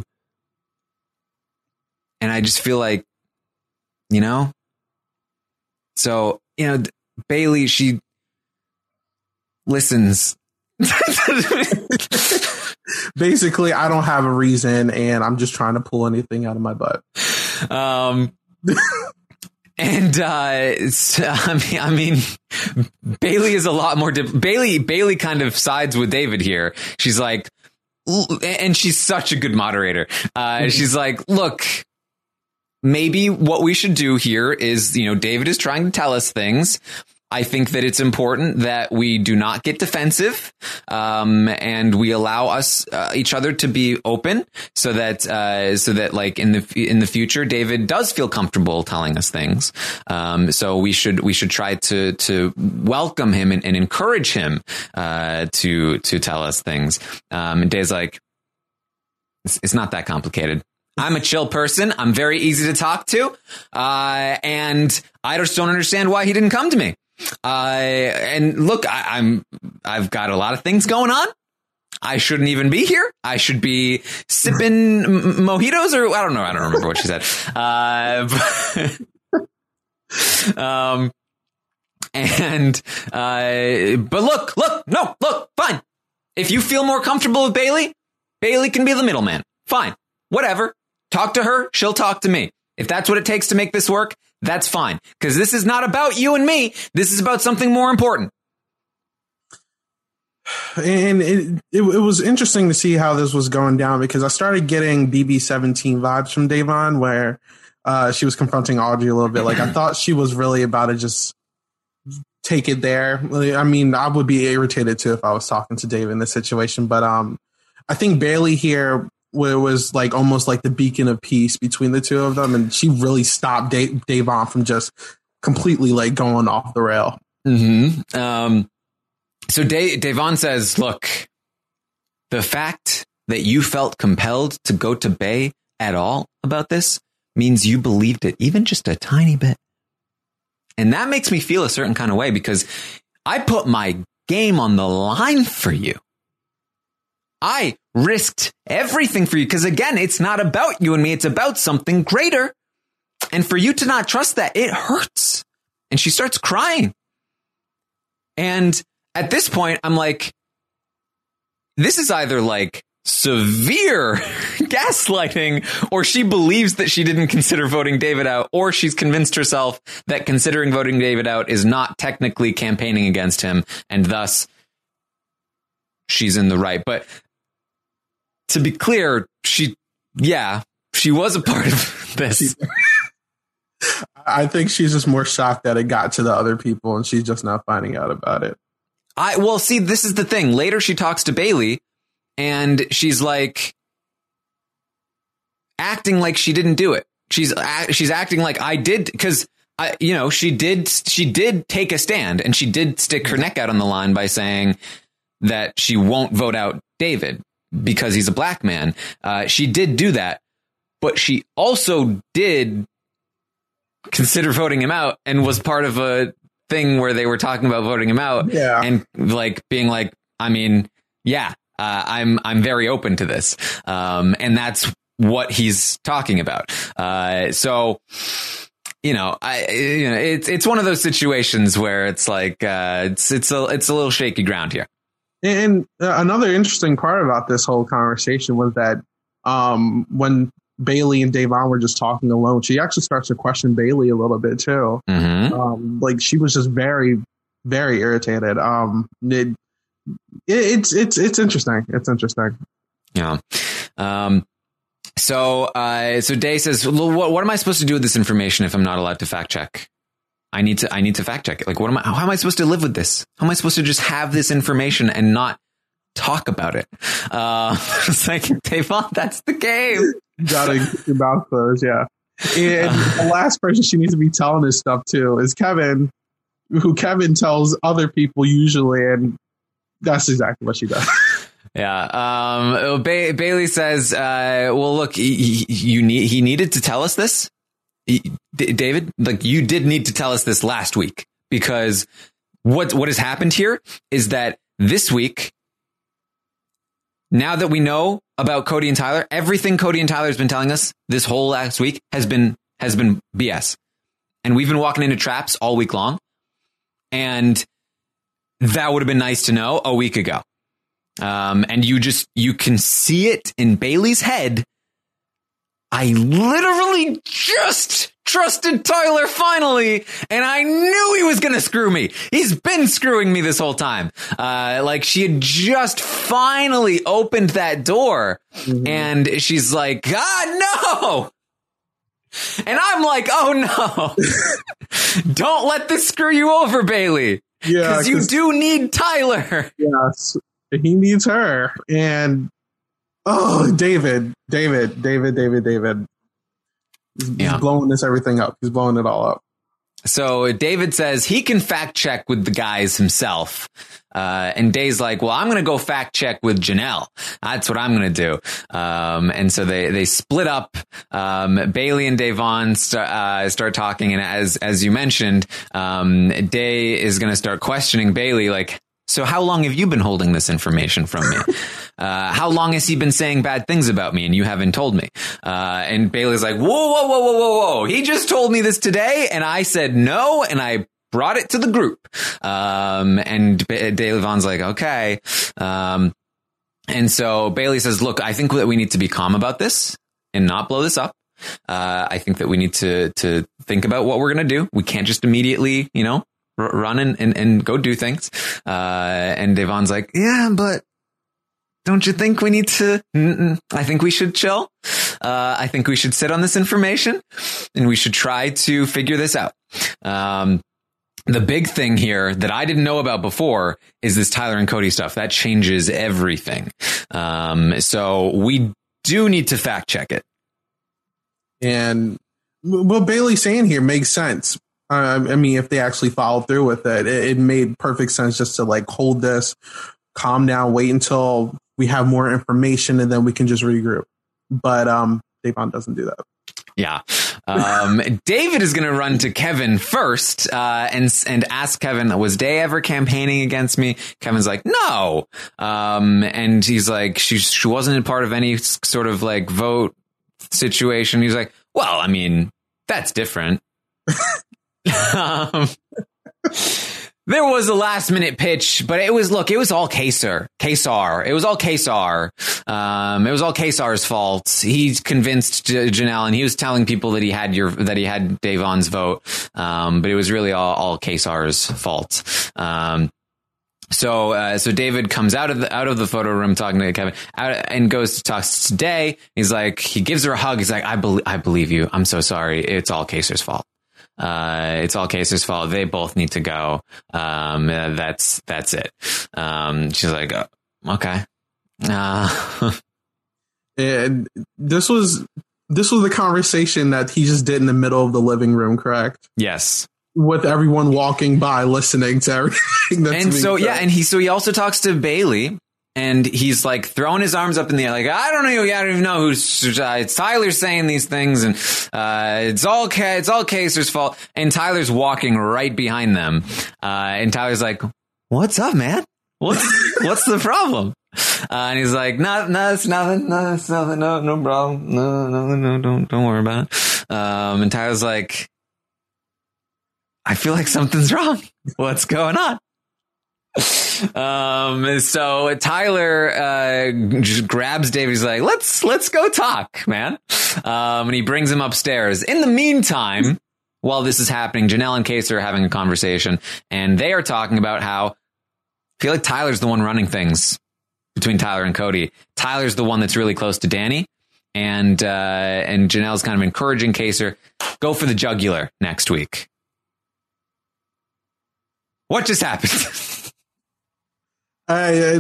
and I just feel like, you know, so, you know, Bayley, she listens. basically, I don't have a reason, and I'm just trying to pull anything out of my butt. Um, and uh, so, I mean, I mean, Bailey is a lot more. Dip- Bailey, Bailey kind of sides with David here. She's like, and she's such a good moderator. Uh, she's like, look. Maybe what we should do here is, you know, David is trying to tell us things. I think that it's important that we do not get defensive, um, and we allow us uh, each other to be open, so that uh, so that like in the in the future, David does feel comfortable telling us things. Um, so we should we should try to to welcome him and, and encourage him uh, to to tell us things. Um, and Dave's like, it's, it's not that complicated. I'm a chill person. I'm very easy to talk to. Uh, and I just don't understand why he didn't come to me. Uh, and look, I, I'm, I've got a lot of things going on. I shouldn't even be here. I should be sipping m- mojitos or I don't know. I don't remember what she said. Uh, but, um, and, uh, but look, look, no, look, fine. If you feel more comfortable with Bailey, Bailey can be the middleman. Fine. Whatever. Talk to her. She'll talk to me. If that's what it takes to make this work, that's fine. Because this is not about you and me. This is about something more important. And it, it, it was interesting to see how this was going down, because I started getting B B seventeen vibes from Da'Vonne, where uh, she was confronting Audrey a little bit. Like, I thought she was really about to just take it there. I mean, I would be irritated too if I was talking to Dave in this situation. But um, I think Bailey here where it was like almost like the beacon of peace between the two of them, and she really stopped da- Da'Vonne from just completely like going off the rail. Mm-hmm. Um, so da- Da'Vonne says, look, the fact that you felt compelled to go to Bay at all about this means you believed it even just a tiny bit. And that makes me feel a certain kind of way, because I put my game on the line for you. I risked everything for you, because, again, it's not about you and me. It's about something greater. And for you to not trust that, it hurts. And she starts crying. And at this point, I'm like, this is either like severe gaslighting, or she believes that she didn't consider voting David out, or she's convinced herself that considering voting David out is not technically campaigning against him, and thus she's in the right. But to be clear, she, yeah, she was a part of this. I think she's just more shocked that it got to the other people, and she's just not finding out about it. I, well, see, this is the thing. Later, she talks to Bailey, and she's like acting like she didn't do it. She's, she's acting like I did, because I, you know, she did, she did take a stand, and she did stick her neck out on the line by saying that she won't vote out David because he's a black man. Uh, she did do that, but she also did consider voting him out, and was part of a thing where they were talking about voting him out. Yeah. And like being like, I mean, yeah, uh, I'm, I'm very open to this. Um, and that's what he's talking about. Uh, so, you know, I, you know, it's, it's one of those situations where it's like, uh, it's, it's a, it's a little shaky ground here. And uh, another interesting part about this whole conversation was that um, when Bailey and Da'Vonne were just talking alone, she actually starts to question Bailey a little bit too. Mm-hmm. Um, like she was just very, very irritated. Um, it, it, it's it's it's interesting. It's interesting. Yeah. Um. So, uh, so Day says, well, what, what am I supposed to do with this information if I'm not allowed to fact check? I need to, I need to fact check it. Like, what am I, how am I supposed to live with this? How am I supposed to just have this information and not talk about it? Uh, it's like, Da'Vonne, that's the game. Gotta get your mouth closed, yeah. And the last person she needs to be telling this stuff to is Kevin, who Kevin tells other people usually, and that's exactly what she does. Yeah. Um, ba- Bailey says, uh, well, look, he, he, you need, he needed to tell us this. He, D- David, like you did need to tell us this last week, because what, what has happened here is that this week, now that we know about Cody and Tyler, everything Cody and Tyler has been telling us this whole last week has been, has been B S. And we've been walking into traps all week long. And that would have been nice to know a week ago. Um, and you just, you can see it in Bailey's head. I literally just trusted Tyler finally, and I knew he was going to screw me. He's been screwing me this whole time. Uh, like she had just finally opened that door, mm-hmm. and she's like, ah, no. And I'm like, oh no, don't let this screw you over, Bailey. Yeah, because you do need Tyler. Yes, he needs her. And oh, David, David, David, David, David. He's, yeah. he's blowing this everything up. He's blowing it all up. So David says he can fact check with the guys himself. Uh, and Dave's like, well, I'm going to go fact check with Janelle. That's what I'm going to do. Um, and so they, they split up. Um, Bailey and Davon st- uh, start talking. And as, as you mentioned, um, Day is going to start questioning Bailey, like, so how long have you been holding this information from me? Uh, how long has he been saying bad things about me and you haven't told me? Uh, and Bailey's like, whoa, whoa, whoa, whoa, whoa, whoa. He just told me this today and I said no, and I brought it to the group. Um, and ba- Davon's like, okay. Um, and so Bailey says, look, I think that we need to be calm about this and not blow this up. Uh, I think that we need to, to think about what we're going to do. We can't just immediately, you know, run and, and, and go do things. Uh, and Davon's like, yeah, but don't you think we need to, mm-mm, I think we should chill. Uh, I think we should sit on this information and we should try to figure this out. Um, the big thing here that I didn't know about before is this Tyler and Cody stuff. That changes everything. Um, so we do need to fact check it. And what Bailey's saying here makes sense. Uh, I mean, if they actually followed through with it, it, it made perfect sense just to like hold this, calm down, wait until we have more information, and then we can just regroup. But um, Davon doesn't do that. Yeah. Um, David is going to run to Kevin first uh, and and ask Kevin, was Day ever campaigning against me? Kevin's like, no. Um, and he's like, she, she wasn't a part of any sort of like vote situation. He's like, well, I mean, that's different. um, there was a last minute pitch, but it was, look, it was all Kaysar, Kaysar. It was all Kaysar. Um, it was all Kaysar's fault. He's convinced J- Janelle, and he was telling people that he had your, that he had Davon's vote. Um, but it was really all, all Kaysar's fault. Um, So, uh, so David comes out of the, out of the photo room talking to Kevin out, and goes to talk to Day. He's like, he gives her a hug. He's like, I believe, I believe you. I'm so sorry. It's all Kaysar's fault. Uh, it's all Kaysar's fault. They both need to go. Um, uh, that's, that's it. Um, she's like, oh, okay. Uh, and this was, this was the conversation that he just did in the middle of the living room, correct? Yes. With everyone walking by, listening to everything. That's and so, said. yeah. And he, so he also talks to Bailey. And he's like throwing his arms up in the air, like, I don't know, I don't even know who's, uh, it's Tyler saying these things, and uh, it's all K, it's all Kaysar's fault. And Tyler's walking right behind them, uh, and Tyler's like, "What's up, man? What's what's the problem?" Uh, and he's like, "No, no, it's nothing, no, it's nothing, no, no problem, no, no, no, don't, don't worry about it." Um, and Tyler's like, "I feel like something's wrong. What's going on?" Um, so Tyler, uh, just grabs David. He's like, let's, let's go talk, man. Um, and he brings him upstairs. In the meantime, while this is happening, Janelle and Kaysar are having a conversation, and they are talking about how I feel like Tyler's the one running things between Tyler and Cody. Tyler's the one that's really close to Danny, and, uh, and Janelle's kind of encouraging Kaysar, go for the jugular next week. What just happened? I, uh,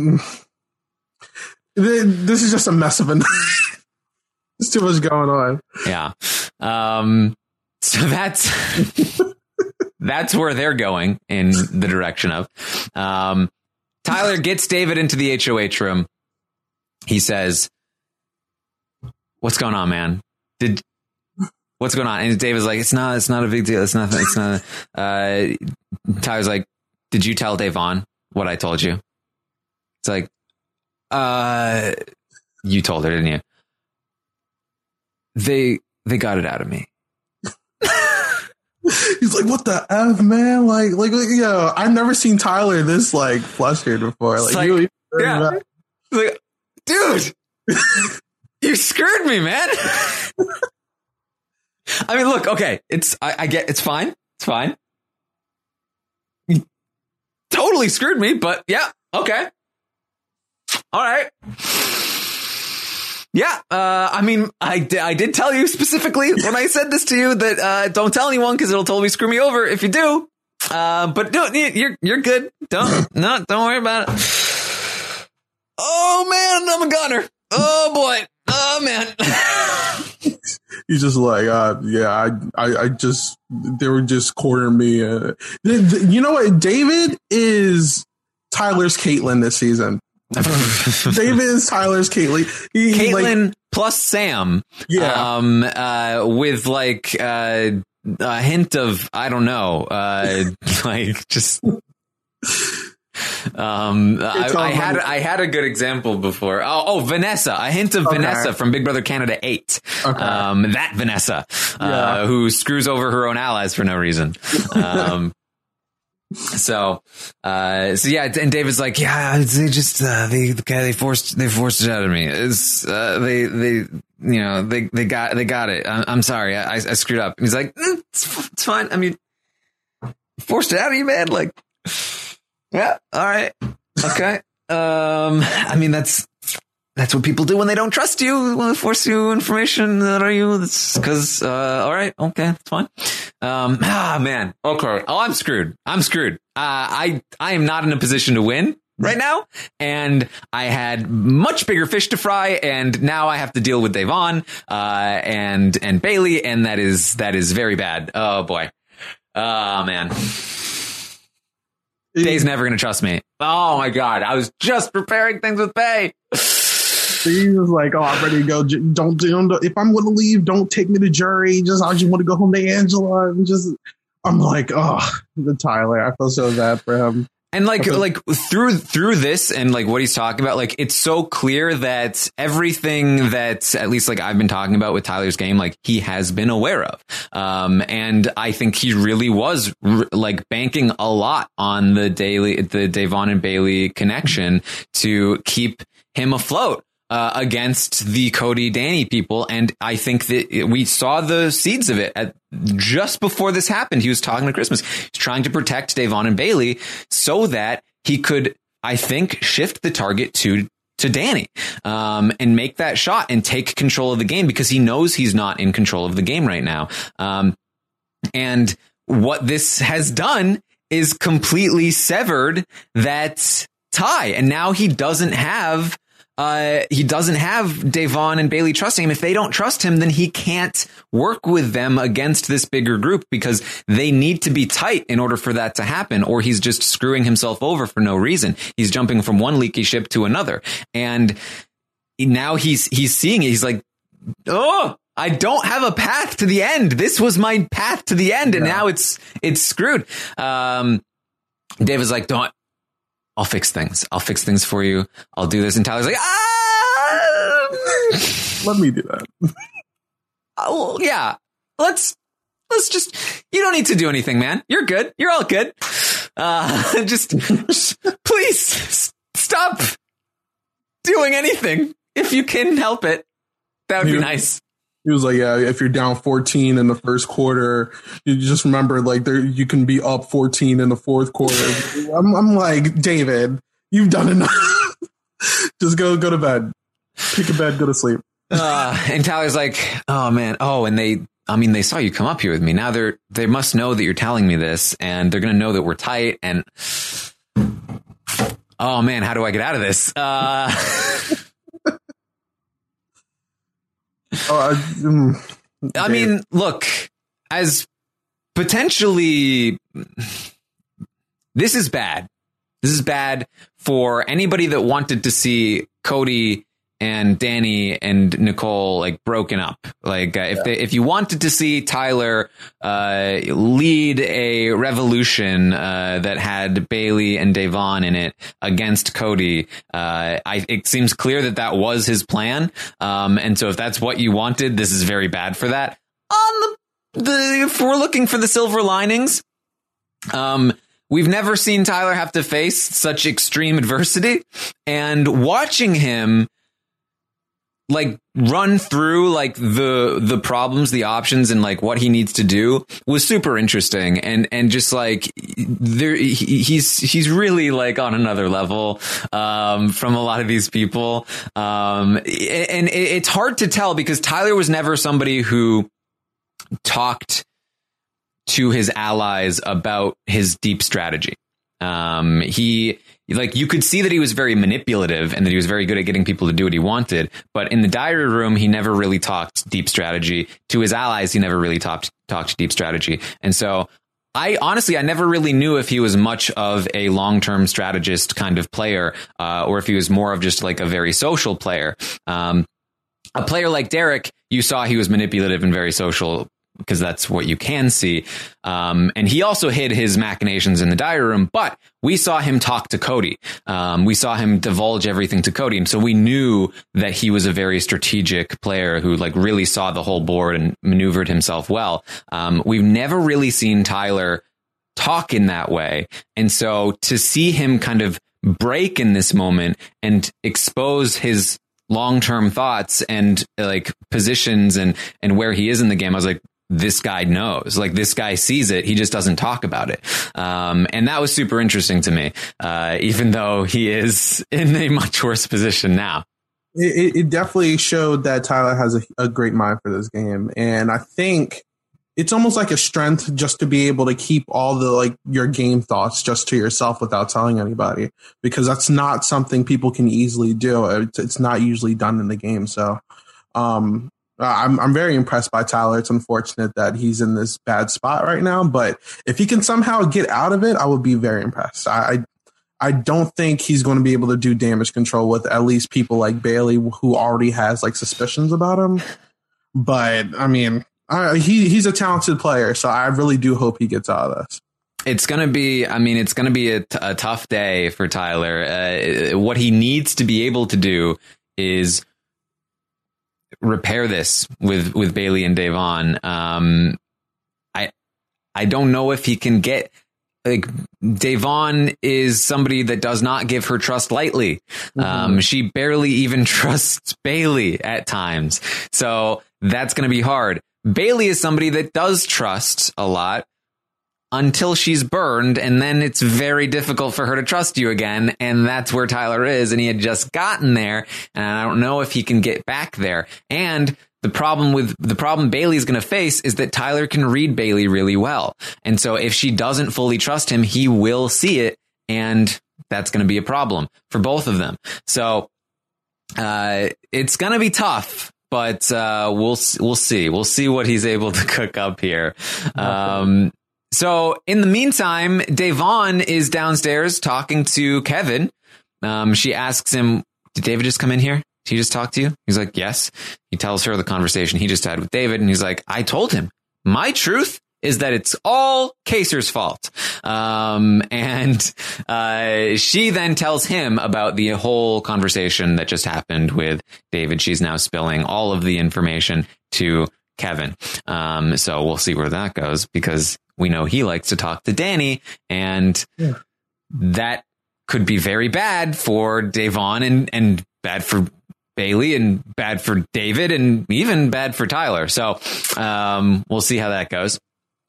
this is just a mess of a night. There's too much going on. Yeah. Um, so that's that's where they're going in the direction of. Um, Tyler gets David into the H O H room. He says, "What's going on, man? Did what's going on?" And David's like, "It's not. It's not a big deal. It's nothing. It's not." Uh, Tyler's like, "Did you tell Davon what I told you?" It's like, uh, you told her, didn't you? They, they got it out of me. He's He's like, what the F, man? Like, like, like yo, I've never seen Tyler this like flustered before. Like, like you, yeah. Like, dude, you screwed me, man. I mean, look, okay, it's I, I get it's fine. It's fine. You totally screwed me, but yeah, okay. All right. Yeah, uh, I mean, I, d- I did tell you specifically when I said this to you that uh, don't tell anyone because it'll totally screw me over if you do. Uh, but no, you're you're good. Don't no, don't worry about it. Oh man, I'm a gunner. Oh boy. Oh man. He's just like, uh, yeah, I, I, I just they were just cornering me. Uh, the, the, you know what? David is Tyler's Caitlyn this season. David is Tyler's Caitlyn. He, Caitlyn like, plus Sam. Yeah. Um. Uh. With like uh, a hint of I don't know. Uh. Like just. Um. I, I had I had a good example before. Oh. Oh. Vanessa. A hint of okay. Vanessa from Big Brother Canada eight. Okay. Um. That Vanessa. Yeah. Uh. Who screws over her own allies for no reason. Um. So, uh, so yeah, and David's like, yeah, they just, uh, they, they forced, they forced it out of me. It's, uh, they, they, you know, they, they got, they got it. I'm, I'm sorry. I, I screwed up. He's like, mm, it's, it's fine. I mean, forced it out of you, man. Like, yeah. All right. Okay. Um, I mean, that's, that's what people do when they don't trust you, when they force you information that are you. That's because, uh, all right. Okay. That's fine. Um, ah, man. Okay. Oh, I'm screwed. I'm screwed. Uh, I, I am not in a position to win right now. And I had much bigger fish to fry. And now I have to deal with Devon, uh, and, and Bailey. And that is, that is very bad. Oh boy. Oh man. Day's never going to trust me. Oh my God. I was just preparing things with Bay. He was like, "Oh, I'm ready to go. Don't, don't if I'm going to leave, don't take me to jury. Just I just want to go home to Angela." And just, I'm like, "Oh, the Tyler." I feel so bad for him. And like, like through through this and like what he's talking about, like it's so clear that everything that at least like I've been talking about with Tyler's game, like he has been aware of. Um, and I think he really was r- like banking a lot on the daily, the Devon and Bailey connection to keep him afloat. Uh, against the Cody Danny people. And I think that it, we saw the seeds of it at just before this happened. He was talking to Christmas. He's trying to protect Devon and Bailey so that he could, I think, shift the target to to Danny, um, and make that shot and take control of the game because he knows he's not in control of the game right now. Um, and what this has done is completely severed that tie. And now he doesn't have Uh, he doesn't have Devon and Bailey trusting him. If they don't trust him, then he can't work with them against this bigger group because they need to be tight in order for that to happen, or he's just screwing himself over for no reason. He's jumping from one leaky ship to another. And now he's, he's seeing it. He's like, oh, I don't have a path to the end. This was my path to the end. And yeah. now it's, it's screwed. Um, David's like, don't, I'll fix things. I'll fix things for you. I'll do this. And Tyler's like, ah, let me do that. Oh, yeah, let's, let's just, you don't need to do anything, man. You're good. You're all good. Uh, just, just please stop doing anything if you can help it. That would he, be nice. He was like, yeah, if you're down fourteen in the first quarter, you just remember like there, you can be up fourteen in the fourth quarter. I'm, I'm like, David, you've done enough. Just go, go to bed, pick a bed, go to sleep. Uh, and Tyler's like, oh man. Oh, and they, I mean, they saw you come up here with me. Now they're, they must know that you're telling me this and they're going to know that we're tight. And oh man, how do I get out of this? Uh, Oh, I, um, I mean, look, as potentially, this is bad. This is bad for anybody that wanted to see Cody and Danny and Nicole like broken up. Like uh, if yeah. they, if you wanted to see Tyler uh, lead a revolution uh, that had Bailey and Devon in it against Cody, uh, I, it seems clear that that was his plan. Um, and so if that's what you wanted, this is very bad for that. On the the, if we're looking for the silver linings, um, we've never seen Tyler have to face such extreme adversity, and watching him like run through like the the problems, the options, and like what he needs to do was super interesting. And and just like there, he, he's he's really like on another level um, from a lot of these people. Um, and it, it's hard to tell because Tyler was never somebody who talked to his allies about his deep strategy. Um, he like you could see that he was very manipulative and that he was very good at getting people to do what he wanted. But in the diary room, he never really talked deep strategy to his allies. He never really talked talked deep strategy. And so I honestly, I never really knew if he was much of a long term strategist kind of player, uh, or if he was more of just like a very social player. Um, a player like Derek, you saw he was manipulative and very social, because that's what you can see. Um, and he also hid his machinations in the diary room, but we saw him talk to Cody. Um, we saw him divulge everything to Cody. And so we knew that he was a very strategic player who like really saw the whole board and maneuvered himself well. Um, we've never really seen Tyler talk in that way. And so to see him kind of break in this moment and expose his long-term thoughts and like positions and, and where he is in the game, I was like, this guy knows, like this guy sees it. He just doesn't talk about it. Um, and that was super interesting to me, uh, even though he is in a much worse position now. It, it definitely showed that Tyler has a, a great mind for this game. And I think it's almost like a strength just to be able to keep all the like your game thoughts just to yourself without telling anybody, because that's not something people can easily do. It's, it's not usually done in the game. So, um, I'm I'm very impressed by Tyler. It's unfortunate that he's in this bad spot right now, but if he can somehow get out of it, I would be very impressed. I I don't think he's going to be able to do damage control with at least people like Bailey, who already has like suspicions about him. But I mean, I, he he's a talented player, so I really do hope he gets out of this. It's going to be, I mean, it's going to be a, t- a tough day for Tyler. Uh, what he needs to be able to do is repair this with, with Bailey and Devon. Um, I, I don't know if he can get, like, Devon is somebody that does not give her trust lightly. Mm-hmm. Um, she barely even trusts Bailey at times. So that's going to be hard. Bailey is somebody that does trust a lot until she's burned, and then it's very difficult for her to trust you again. And that's where Tyler is. And he had just gotten there, and I don't know if he can get back there. And the problem with the problem Bailey's going to face is that Tyler can read Bailey really well. And so if she doesn't fully trust him, he will see it. And that's going to be a problem for both of them. So uh, it's going to be tough. But uh, we'll we'll see. We'll see what he's able to cook up here. Um, so in the meantime, Devon is downstairs talking to Kevin. Um, she asks him, "Did David just come in here? Did he just talk to you?" He's like, "Yes." He tells her the conversation he just had with David, and he's like, "I told him my truth is that it's all Kaser's fault." Um, and uh, she then tells him about the whole conversation that just happened with David. She's now spilling all of the information to Kevin. Um, so we'll see where that goes, because we know he likes to talk to Danny, and yeah. that could be very bad for Devon and, and bad for Bailey and bad for David and even bad for Tyler. So um, we'll see how that goes.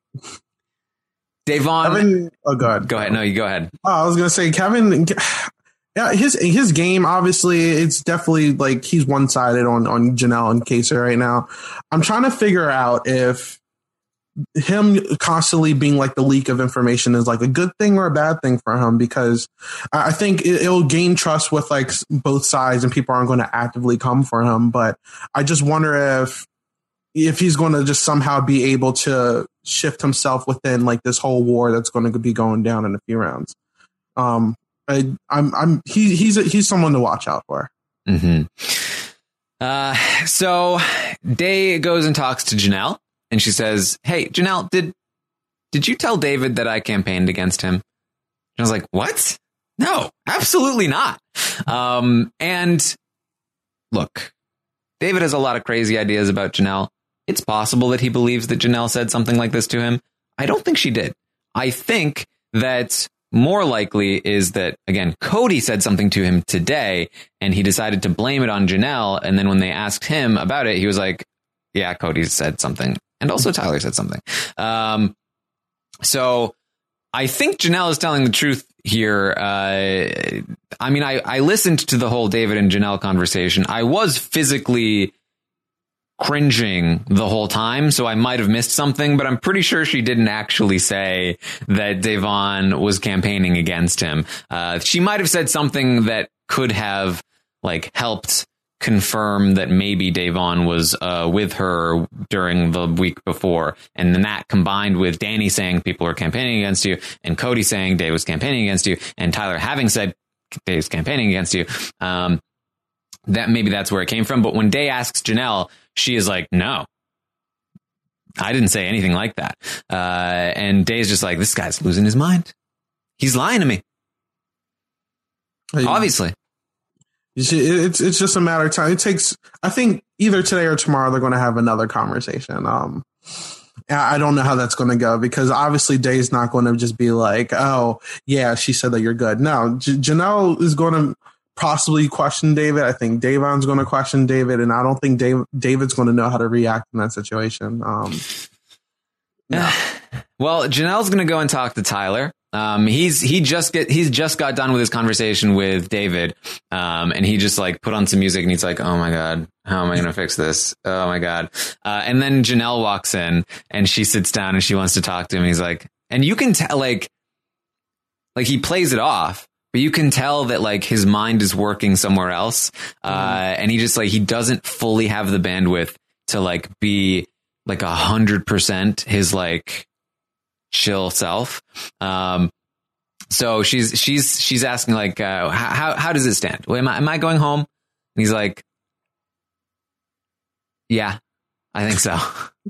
Devon, Kevin, oh god, go ahead. No, you go ahead. Oh, I was gonna say Kevin. Yeah, his his game obviously it's definitely like he's one sided on on Janelle and Kaser right now. I'm trying to figure out if him constantly being like the leak of information is like a good thing or a bad thing for him, because I think it, it'll gain trust with like both sides and people aren't going to actively come for him. But I just wonder if. if he's going to just somehow be able to shift himself within like this whole war that's going to be going down in a few rounds. Um, I, I'm, I'm, he, he's, a, he's someone to watch out for. Mm-hmm. Uh, so Day goes and talks to Janelle, and she says, "Hey, Janelle, did, did you tell David that I campaigned against him?" And I was like, "What? No, absolutely not." Um, and look, David has a lot of crazy ideas about Janelle. It's possible that he believes that Janelle said something like this to him. I don't think she did. I think that more likely is that, again, Cody said something to him today and he decided to blame it on Janelle. And then when they asked him about it, he was like, yeah, Cody said something. And also Tyler said something. Um, so I think Janelle is telling the truth here. Uh, I mean, I, I listened to the whole David and Janelle conversation. I was physically cringing the whole time, so I might have missed something, but I'm pretty sure she didn't actually say that Da'Vonne was campaigning against him. Uh, she might have said something that could have like helped confirm that maybe Da'Vonne was uh, with her during the week before. And then that combined with Danny saying people are campaigning against you and Cody saying Dave was campaigning against you and Tyler having said Dave's campaigning against you. Um, that maybe that's where it came from. But when Day asks Janelle, she is like, no, I didn't say anything like that. Uh, and Day's just like, this guy's losing his mind. He's lying to me. Hey, obviously. It's it's just a matter of time. It takes, I think, either today or tomorrow they're going to have another conversation. Um, I don't know how that's going to go because obviously Day's not going to just be like, oh, yeah, she said that you're good. No, J- Janelle is going to possibly question David. I think Da'Vonne's going to question David, and I don't think Dave, David's going to know how to react in that situation. Um, no. Well, Janelle's going to go and talk to Tyler. Um, he's he just get he's just got done with his conversation with David, um, and he just like put on some music and he's like, oh my god, how am I going to fix this? Oh my god! Uh, and then Janelle walks in and she sits down and she wants to talk to him. He's like, and you can tell like like he plays it off. But you can tell that like his mind is working somewhere else. Uh, mm. And he just like he doesn't fully have the bandwidth to like be like a hundred percent his like chill self. Um, so she's she's she's asking like, uh, how how does it stand? Well, am I am I going home? And he's like, yeah, I think so.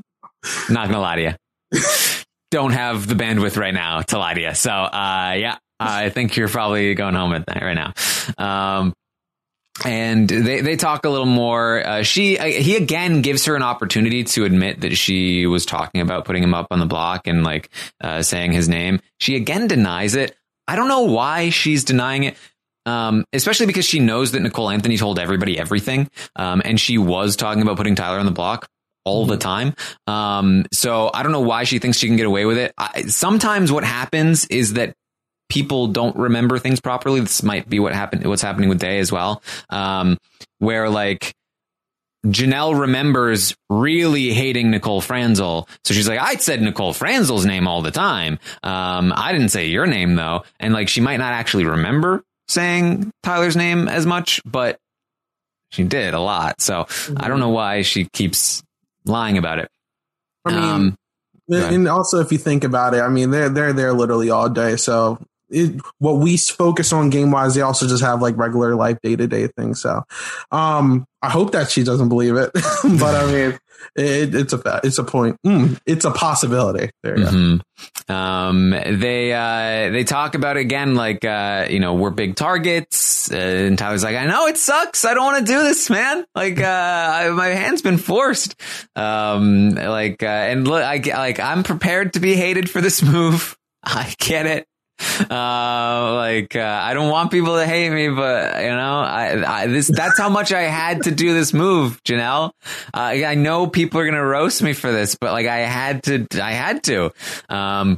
Not gonna lie to you. Don't have the bandwidth right now to lie to you. So uh, yeah. I think you're probably going home at night right now. Um, and they, they talk a little more. Uh, she, uh, he again gives her an opportunity to admit that she was talking about putting him up on the block and like, uh, saying his name. She again denies it. I don't know why she's denying it. Um, especially because she knows that Nicole Anthony told everybody everything. Um, and she was talking about putting Tyler on the block all the time. Um, so I don't know why she thinks she can get away with it. I, sometimes what happens is that people don't remember things properly. This might be what happened, what's happening with Day as well. Um, where like Janelle remembers really hating Nicole Franzel. So she's like, I said Nicole Franzel's name all the time. Um, I didn't say your name though. And like, she might not actually remember saying Tyler's name as much, but she did a lot. So mm-hmm. I don't know why she keeps lying about it. I mean, um, and also if you think about it, I mean, they're, they're there literally all day. So It, what we focus on game wise, they also just have like regular life day to day things. So, um, I hope that she doesn't believe it, but I mean, it, it's a it's a point. Mm, it's a possibility. There you mm-hmm. go. Um, they uh, they talk about it again, like uh, you know, we're big targets, uh, and Tyler's like, I know it sucks. I don't want to do this, man. Like, uh, I, my hand's been forced. Um, like, uh, and look, I like I'm prepared to be hated for this move. I get it. Uh, like, uh, I don't want people to hate me, but you know, I, I, this, that's how much I had to do this move, Janelle. Uh, I know people are going to roast me for this, but like, I had to, I had to. Um,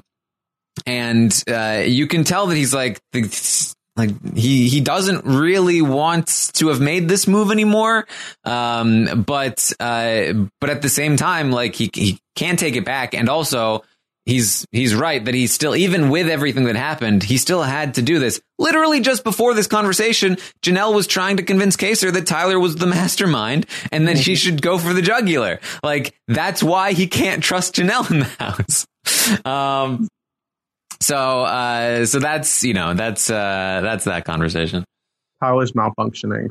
and, uh, you can tell that he's like, like he, he doesn't really want to have made this move anymore. Um, but, uh, but at the same time, like he, he can't take it back. And also, He's he's right that he still, even with everything that happened, he still had to do this. Literally just before this conversation, Janelle was trying to convince Kaysar that Tyler was the mastermind and that he should go for the jugular. Like, that's why he can't trust Janelle in the house. Um, so uh, so that's, you know, that's uh, that's that conversation. Tyler's malfunctioning.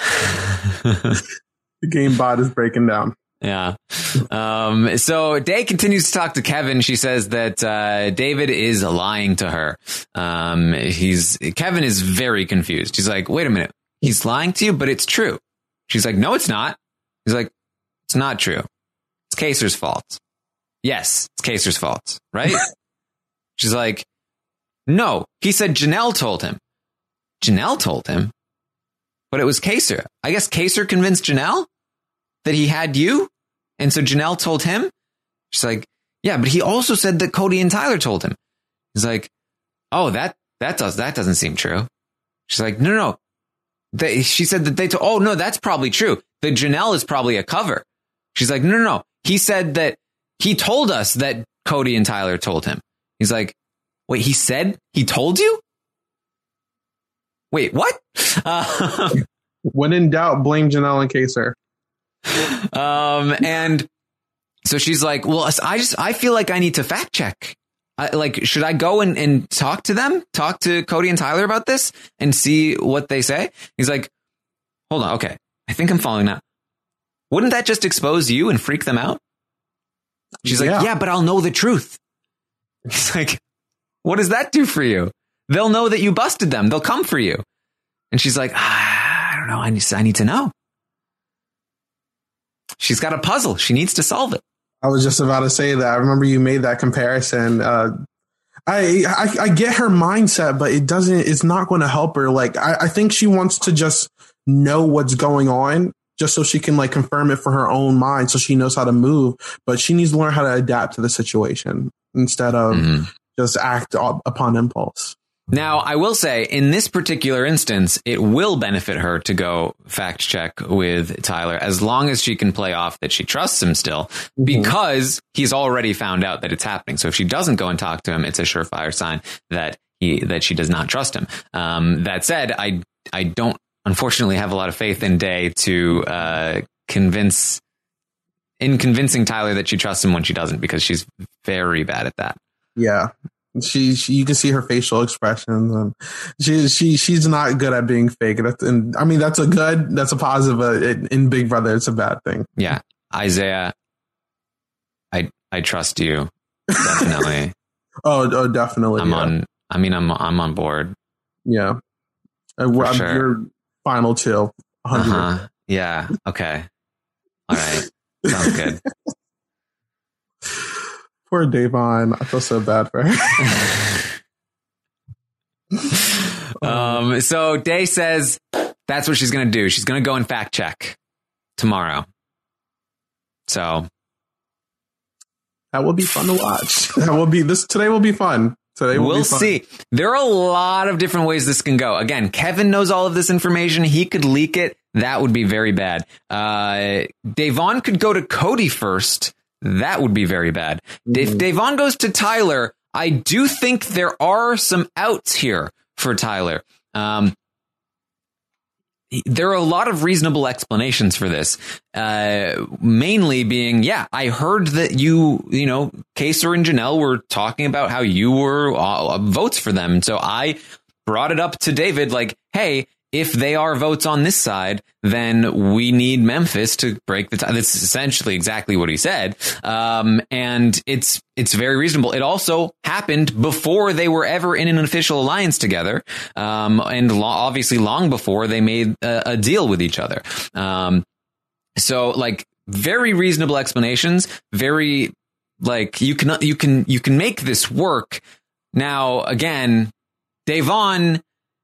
The game bot is breaking down. Yeah. Um, so Day continues to talk to Kevin. She says that, uh, David is lying to her. Um, he's, Kevin is very confused. He's like, wait a minute. He's lying to you, but it's true. She's like, no, it's not. He's like, it's not true. It's Kaysar's fault. Yes, it's Kaysar's fault, right? She's like, no, he said Janelle told him. Janelle told him, but it was Kaysar. I guess Kaysar convinced Janelle that he had you. And so Janelle told him. She's like, yeah, but he also said that Cody and Tyler told him. He's like, oh, that, that does, that doesn't seem true. She's like, no, no, no. They, she said that they told, oh, no, that's probably true. The Janelle is probably a cover. She's like, no, no, no. He said that he told us that Cody and Tyler told him. He's like, wait, he said he told you? Wait, what? Uh, when in doubt, blame Janelle and Kaysar. Um, and so she's like, well, I just, I feel like I need to fact check. I, like, should I go and, and talk to them, talk to Cody and Tyler about this and see what they say? He's like, hold on. Okay. I think I'm following now. Wouldn't that just expose you and freak them out? She's like, yeah, yeah but I'll know the truth. He's like, what does that do for you? They'll know that you busted them. They'll come for you. And she's like, ah, I don't know. I need, I need to know. She's got a puzzle. She needs to solve it. I was just about to say that. I remember you made that comparison. Uh, I, I I get her mindset, but it doesn't. It's not going to help her. Like I, I think she wants to just know what's going on, just so she can like confirm it for her own mind, so she knows how to move. But she needs to learn how to adapt to the situation instead of mm-hmm. just act upon impulse. Now, I will say, in this particular instance, it will benefit her to go fact check with Tyler as long as she can play off that she trusts him still, mm-hmm. because he's already found out that it's happening. So if she doesn't go and talk to him, it's a surefire sign that he that she does not trust him. Um, that said, I I don't unfortunately have a lot of faith in Day to uh, convince in convincing Tyler that she trusts him when she doesn't, because she's very bad at that. Yeah. She, she, you can see her facial expressions, and she, she, she's not good at being fake. That's, and I mean, that's a good, that's a positive. Uh, in, in Big Brother, it's a bad thing. Yeah, Isaiah, I, I trust you, definitely. oh, oh, definitely. I'm yeah. on. I mean, I'm, I'm on board. Yeah, uh, I'm, sure. You're final two. Uh-huh. Yeah. Okay. All right. Sounds good. Poor Davon. I feel so bad for her. um, so Day says that's what she's going to do. She's going to go and fact check tomorrow. So that will be fun to watch. That will be this today will be fun. Today will we'll be fun. see. There are a lot of different ways this can go. Again, Kevin knows all of this information. He could leak it. That would be very bad. Uh, Davon could go to Cody first. That would be very bad. Mm. If Davon goes to Tyler, I do think there are some outs here for Tyler. Um, there are a lot of reasonable explanations for this. Uh, mainly being, yeah, I heard that you, you know, Kaysar and Janelle were talking about how you were uh, votes for them. And so I brought it up to David, like, hey, if they are votes on this side, then we need Memphis to break the tie. That's essentially exactly what he said. Um, and it's it's very reasonable. It also happened before they were ever in an official alliance together. Um, and lo- obviously long before they made a, a deal with each other. Um, so like very reasonable explanations, very like you can you can you can make this work. Now, again, Davon,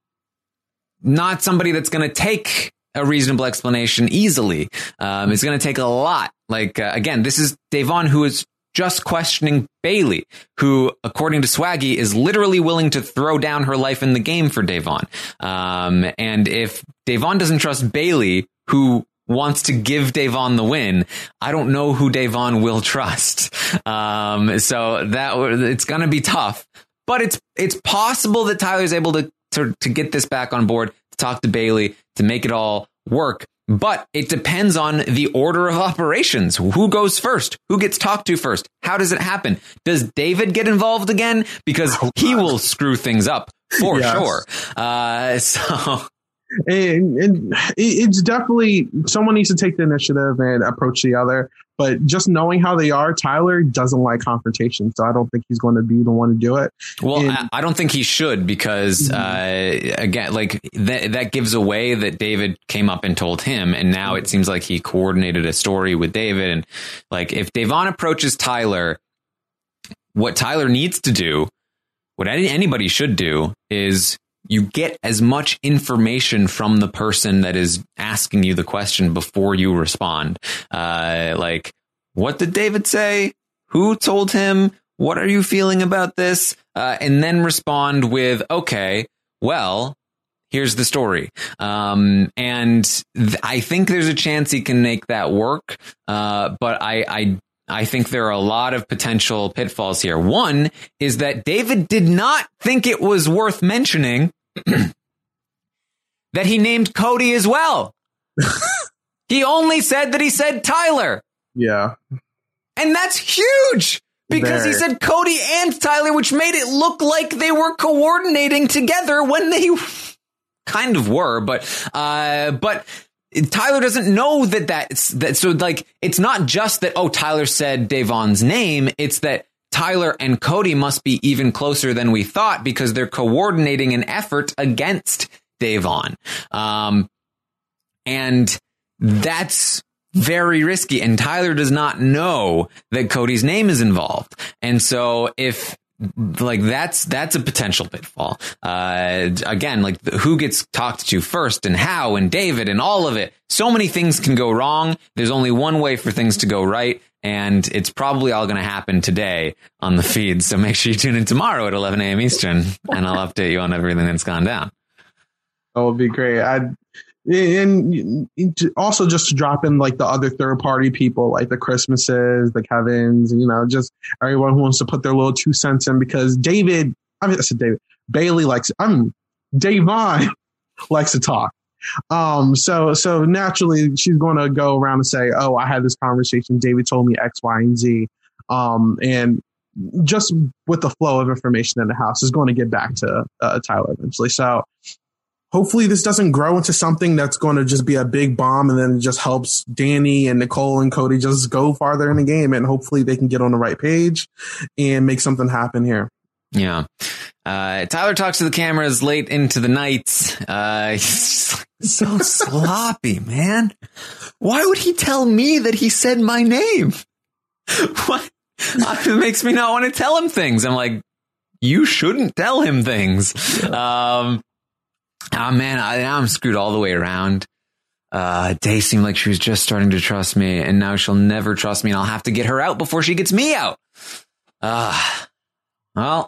not somebody that's going to take a reasonable explanation easily. Um, it's going to take a lot. Like, uh, again, this is Davon, who is just questioning Bailey, who, according to Swaggy, is literally willing to throw down her life in the game for Davon. Um, and if Davon doesn't trust Bailey, who wants to give Davon the win, I don't know who Davon will trust. Um, so that it's going to be tough, but it's, it's possible that Tyler's able to To, to get this back on board, to talk to Bailey, to make it all work. But it depends on the order of operations. Who goes first? Who gets talked to first? How does it happen? Does David get involved again? Because he will screw things up for yes. sure. Uh, so And, and it's definitely someone needs to take the initiative and approach the other. But just knowing how they are, Tyler doesn't like confrontation, so I don't think he's going to be the one to do it. Well, and, I, I don't think he should because, mm-hmm. uh, again, like that that gives away that David came up and told him, and now it seems like he coordinated a story with David. And like, if Devon approaches Tyler, what Tyler needs to do, what any, anybody should do, is you get as much information from the person that is asking you the question before you respond. Uh, like, what did David say? Who told him? What are you feeling about this? Uh, and then respond with, okay, well, here's the story. Um, and th- I think there's a chance he can make that work. Uh, but I, I, I think there are a lot of potential pitfalls here. One is that David did not think it was worth mentioning that he named Cody as well. He only said that he said Tyler. Yeah. And that's huge because there. He said Cody and Tyler, which made it look like they were coordinating together when they kind of were. But, uh, but Tyler doesn't know that that's that. So like, it's not just that, oh, Tyler said Devon's name. It's that Tyler and Cody must be even closer than we thought because they're coordinating an effort against Devon. Um, and that's very risky. And Tyler does not know that Cody's name is involved. And so if like that's that's a potential pitfall. Uh, again, like who gets talked to first and how and David and all of it. So many things can go wrong. There's only one way for things to go right. And it's probably all going to happen today on the feed. So make sure you tune in tomorrow at eleven a.m. Eastern and I'll update you on everything that's gone down. That would be great. I'd, and also just to drop in like the other third party people, like the Christmases, the Kevins, you know, just everyone who wants to put their little two cents in because David, I mean, I said David, Bailey likes, I'm Devon likes to talk. Um, so, so naturally she's going to go around and say, oh, I had this conversation. David told me X, Y, and Z. Um, and just with the flow of information in the house is going to get back to uh, Tyler eventually. So hopefully this doesn't grow into something that's going to just be a big bomb and then it just helps Danny and Nicole and Cody just go farther in the game. And hopefully they can get on the right page and make something happen here. Yeah. Uh, Tyler talks to the cameras late into the night. Uh, he's just so sloppy, man. Why would he tell me that he said my name? What? It makes me not want to tell him things. I'm like, you shouldn't tell him things. Yeah. Um, oh man, I, I'm screwed all the way around. Uh, Day seemed like she was just starting to trust me and now she'll never trust me and I'll have to get her out before she gets me out. Uh, well,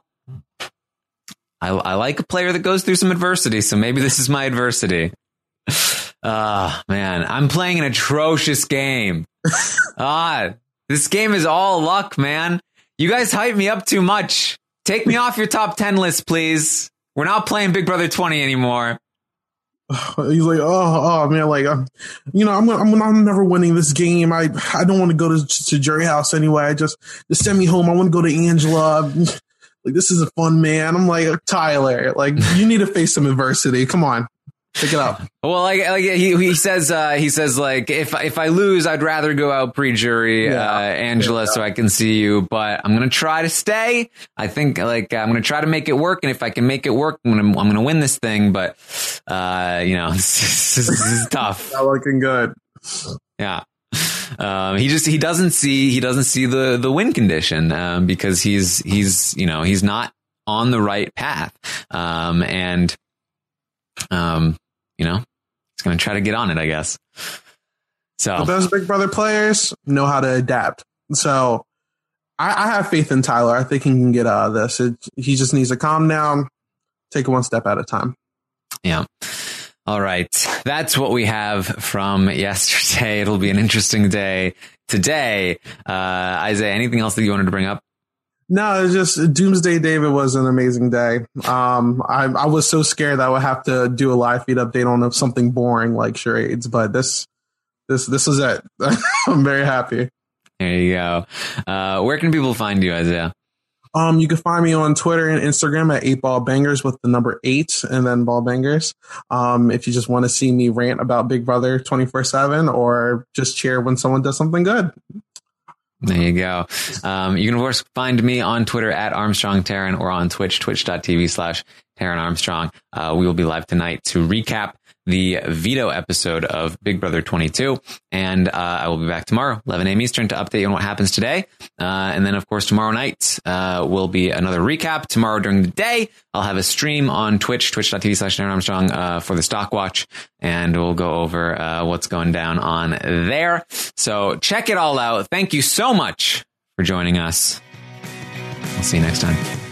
I, I like a player that goes through some adversity, so maybe this is my adversity. Ah, uh, man, I'm playing an atrocious game. Ah, this game is all luck, man. You guys hype me up too much. Take me off your top ten list, please. We're not playing Big Brother twenty anymore. He's like, oh, oh man, like, I'm, you know, I'm, I'm, I'm never winning this game. I, I don't want to go to, to Jury House anyway. I just, just send me home. I want to go to Angela. Like, this is a fun man. I'm like, Tyler, like, you need to face some adversity. Come on, pick it up. Well, like, like he he says, uh, he says, like, if if I lose, I'd rather go out pre-jury, yeah. uh, Angela, yeah. so I can see you. But I'm gonna try to stay. I think, like, I'm gonna try to make it work. And if I can make it work, I'm gonna I'm gonna win this thing. But, uh, you know, this is, this is tough. Not looking good. Yeah. Um, he just he doesn't see he doesn't see the the win condition um, because he's he's you know he's not on the right path um, and um you know he's gonna try to get on it, I guess. So but those Big Brother players know how to adapt. So I, I have faith in Tyler. I think he can get out of this. It, he just needs to calm down, take it one step at a time. Yeah. All right. That's what we have from yesterday. It'll be an interesting day today. Uh, Isaiah, anything else that you wanted to bring up? No, it's just Doomsday David was an amazing day. Um, I, I was so scared that I would have to do a live feed update on something boring like charades, but this, this, this is it. I'm very happy. There you go. Uh, where can people find you, Isaiah? Um, you can find me on Twitter and Instagram at eight ball bangers with the number eight and then ball bangers. Um, if you just want to see me rant about Big Brother twenty-four seven or just cheer when someone does something good. There you go. Um, you can, of course, find me on Twitter at Armstrong Taran or on Twitch, twitch.tv slash Taran Armstrong. Uh, we will be live tonight to recap the veto episode of Big Brother twenty-two. And uh, I will be back tomorrow, eleven a.m. Eastern, to update you on what happens today. Uh, and then, of course, tomorrow night uh, will be another recap. Tomorrow during the day, I'll have a stream on Twitch, twitch.tv slash Taran Armstrong uh, for the Stock Watch. And we'll go over uh, what's going down on there. So check it all out. Thank you so much for joining us. I'll see you next time.